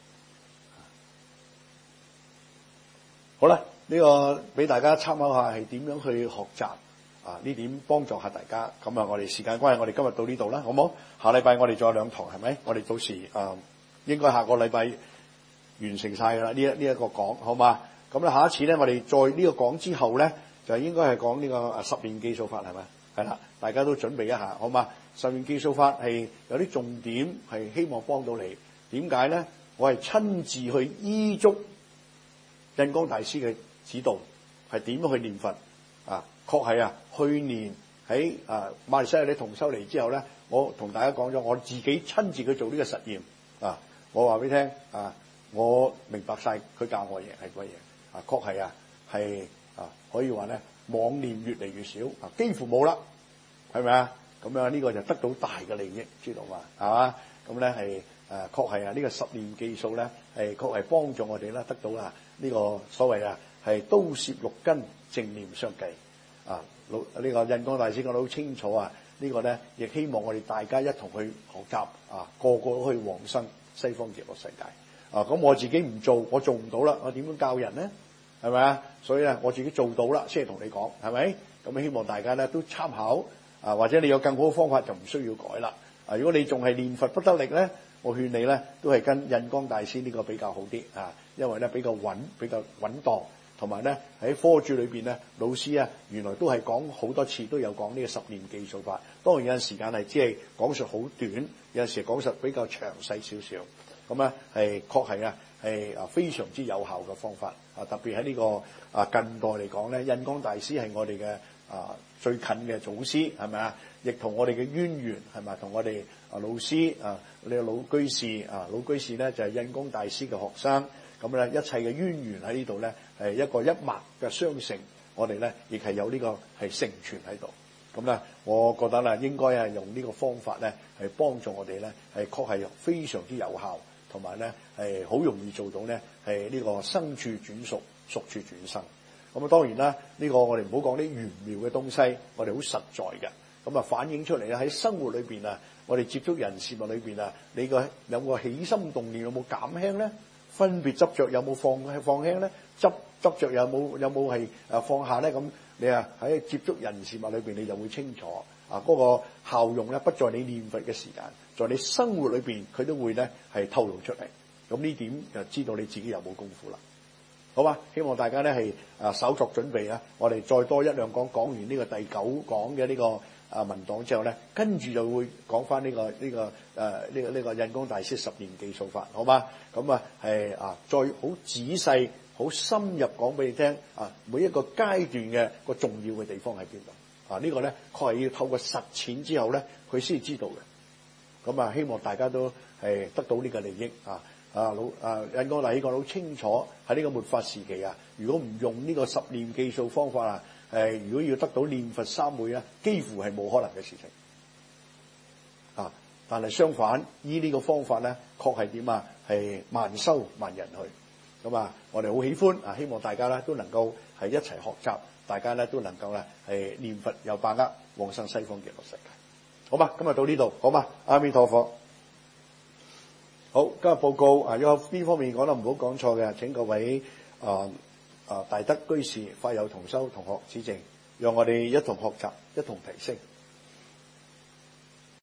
好啦，呢個俾大家參考下係點樣去學習呢點幫助下大家。咁我哋時間關係，我哋今日到呢度啦，好唔好？下禮拜我哋仲有2堂，係咪？我哋到時應該下個禮拜完成晒啦，呢一個講，好嘛？咁咧下一次咧，我哋再呢個講之後咧，就應該係講呢個十念記數法，係咪？係啦，大家都準備一下，好嘛？十念記數法係有啲重點，係希望幫到你。點解咧？我係親自去依足印光大師嘅指導，係點樣去念佛啊？確係去年喺馬來西亞啲同修嚟之後咧，我同大家講咗，我自己親自去做呢個實驗啊！我話俾你聽我明白晒佢教我嘢係乜嘢確係係可以話咧妄念越嚟越少幾乎冇啦，係咪啊？咁樣呢個就得到大嘅利益，知道嘛？係嘛？咁咧係確係呢個十念記數咧係確係幫助我哋啦，得到呢個所謂係刀攝六根正念相繼呢個印光大師講得好清楚呢個咧亦希望我哋大家一同去學習個個都可以往生西方極樂世界。咁我自己唔做，我做唔到啦，我點樣教人咧？係咪啊？所以咧，我自己做到啦，先係同你講，係咪？咁希望大家咧都參考或者你有更好嘅方法就唔需要改啦。如果你仲係念佛不得力咧，我勸你咧都係跟印光大師呢個比較好啲因為咧比較穩當，同埋咧喺科注裏邊咧，老師原來都係講好多次都有講呢個十念記數法。當然有陣時間係只係講述好短，有陣時講述比較詳細少少。咁咧係確係係非常之有效嘅方法特別喺呢個近代嚟講咧，印光大師係我哋嘅最近嘅祖師，係咪啊？亦同我哋嘅淵源係咪？同我哋老師呢個老居士老居士咧就係印光大師嘅學生。咁咧一切嘅淵源喺呢度咧係一個一脈嘅相承，我哋咧亦係有呢個係承傳喺度。 咁咧，我覺得咧應該係用呢個方法咧，係幫助我哋咧，係確係非常之有效，同埋咧係好容易做到咧係呢個生處轉屬，屬處轉生。咁啊當然啦，呢個我哋唔好講啲玄妙嘅東西，我哋好實在嘅。咁啊反映出嚟咧喺生活裏邊啊，我哋接觸人事物裏邊啊，你個有個起心動念有冇減輕咧？分別執着有冇放輕咧？執着有冇係放下咧？咁你啊喺接觸人事物裏邊，你就會清楚啊嗰個效用咧，不在你念佛嘅時間，在你生活裏邊佢都會咧係透露出嚟。咁呢點就知道你自己有冇功夫啦。好嘛，希望大家咧係稍作準備啊！我哋再多一兩講，講完呢個第9講嘅呢個文檔之後咧，跟住就會講翻呢個印光大師10念記數法，好嘛？咁啊係再好仔細、好深入講俾你聽啊！每一個階段嘅個重要嘅地方喺邊度啊？呢個咧確係要透過實踐之後咧，佢先知道嘅。咁啊，希望大家都係得到呢個利益啊！印光大師講得好清楚，喺呢個末法時期啊，如果唔用呢個10念記數方法啊，如果要得到念佛三昧啊，幾乎係冇可能嘅事情啊。但係相反，依呢個方法咧，確係點啊？係萬修萬人去。咁啊，我哋好喜歡啊，希望大家咧都能夠係一齊學習，大家咧都能夠咧係念佛有把握，往生西方極樂世界。好嘛，今日到呢度，好嘛，阿彌陀佛。好，今日報告有邊方面講得唔好講錯嘅，請各位大德居士、法友同修同學指正，讓我哋一同學習，一同提升。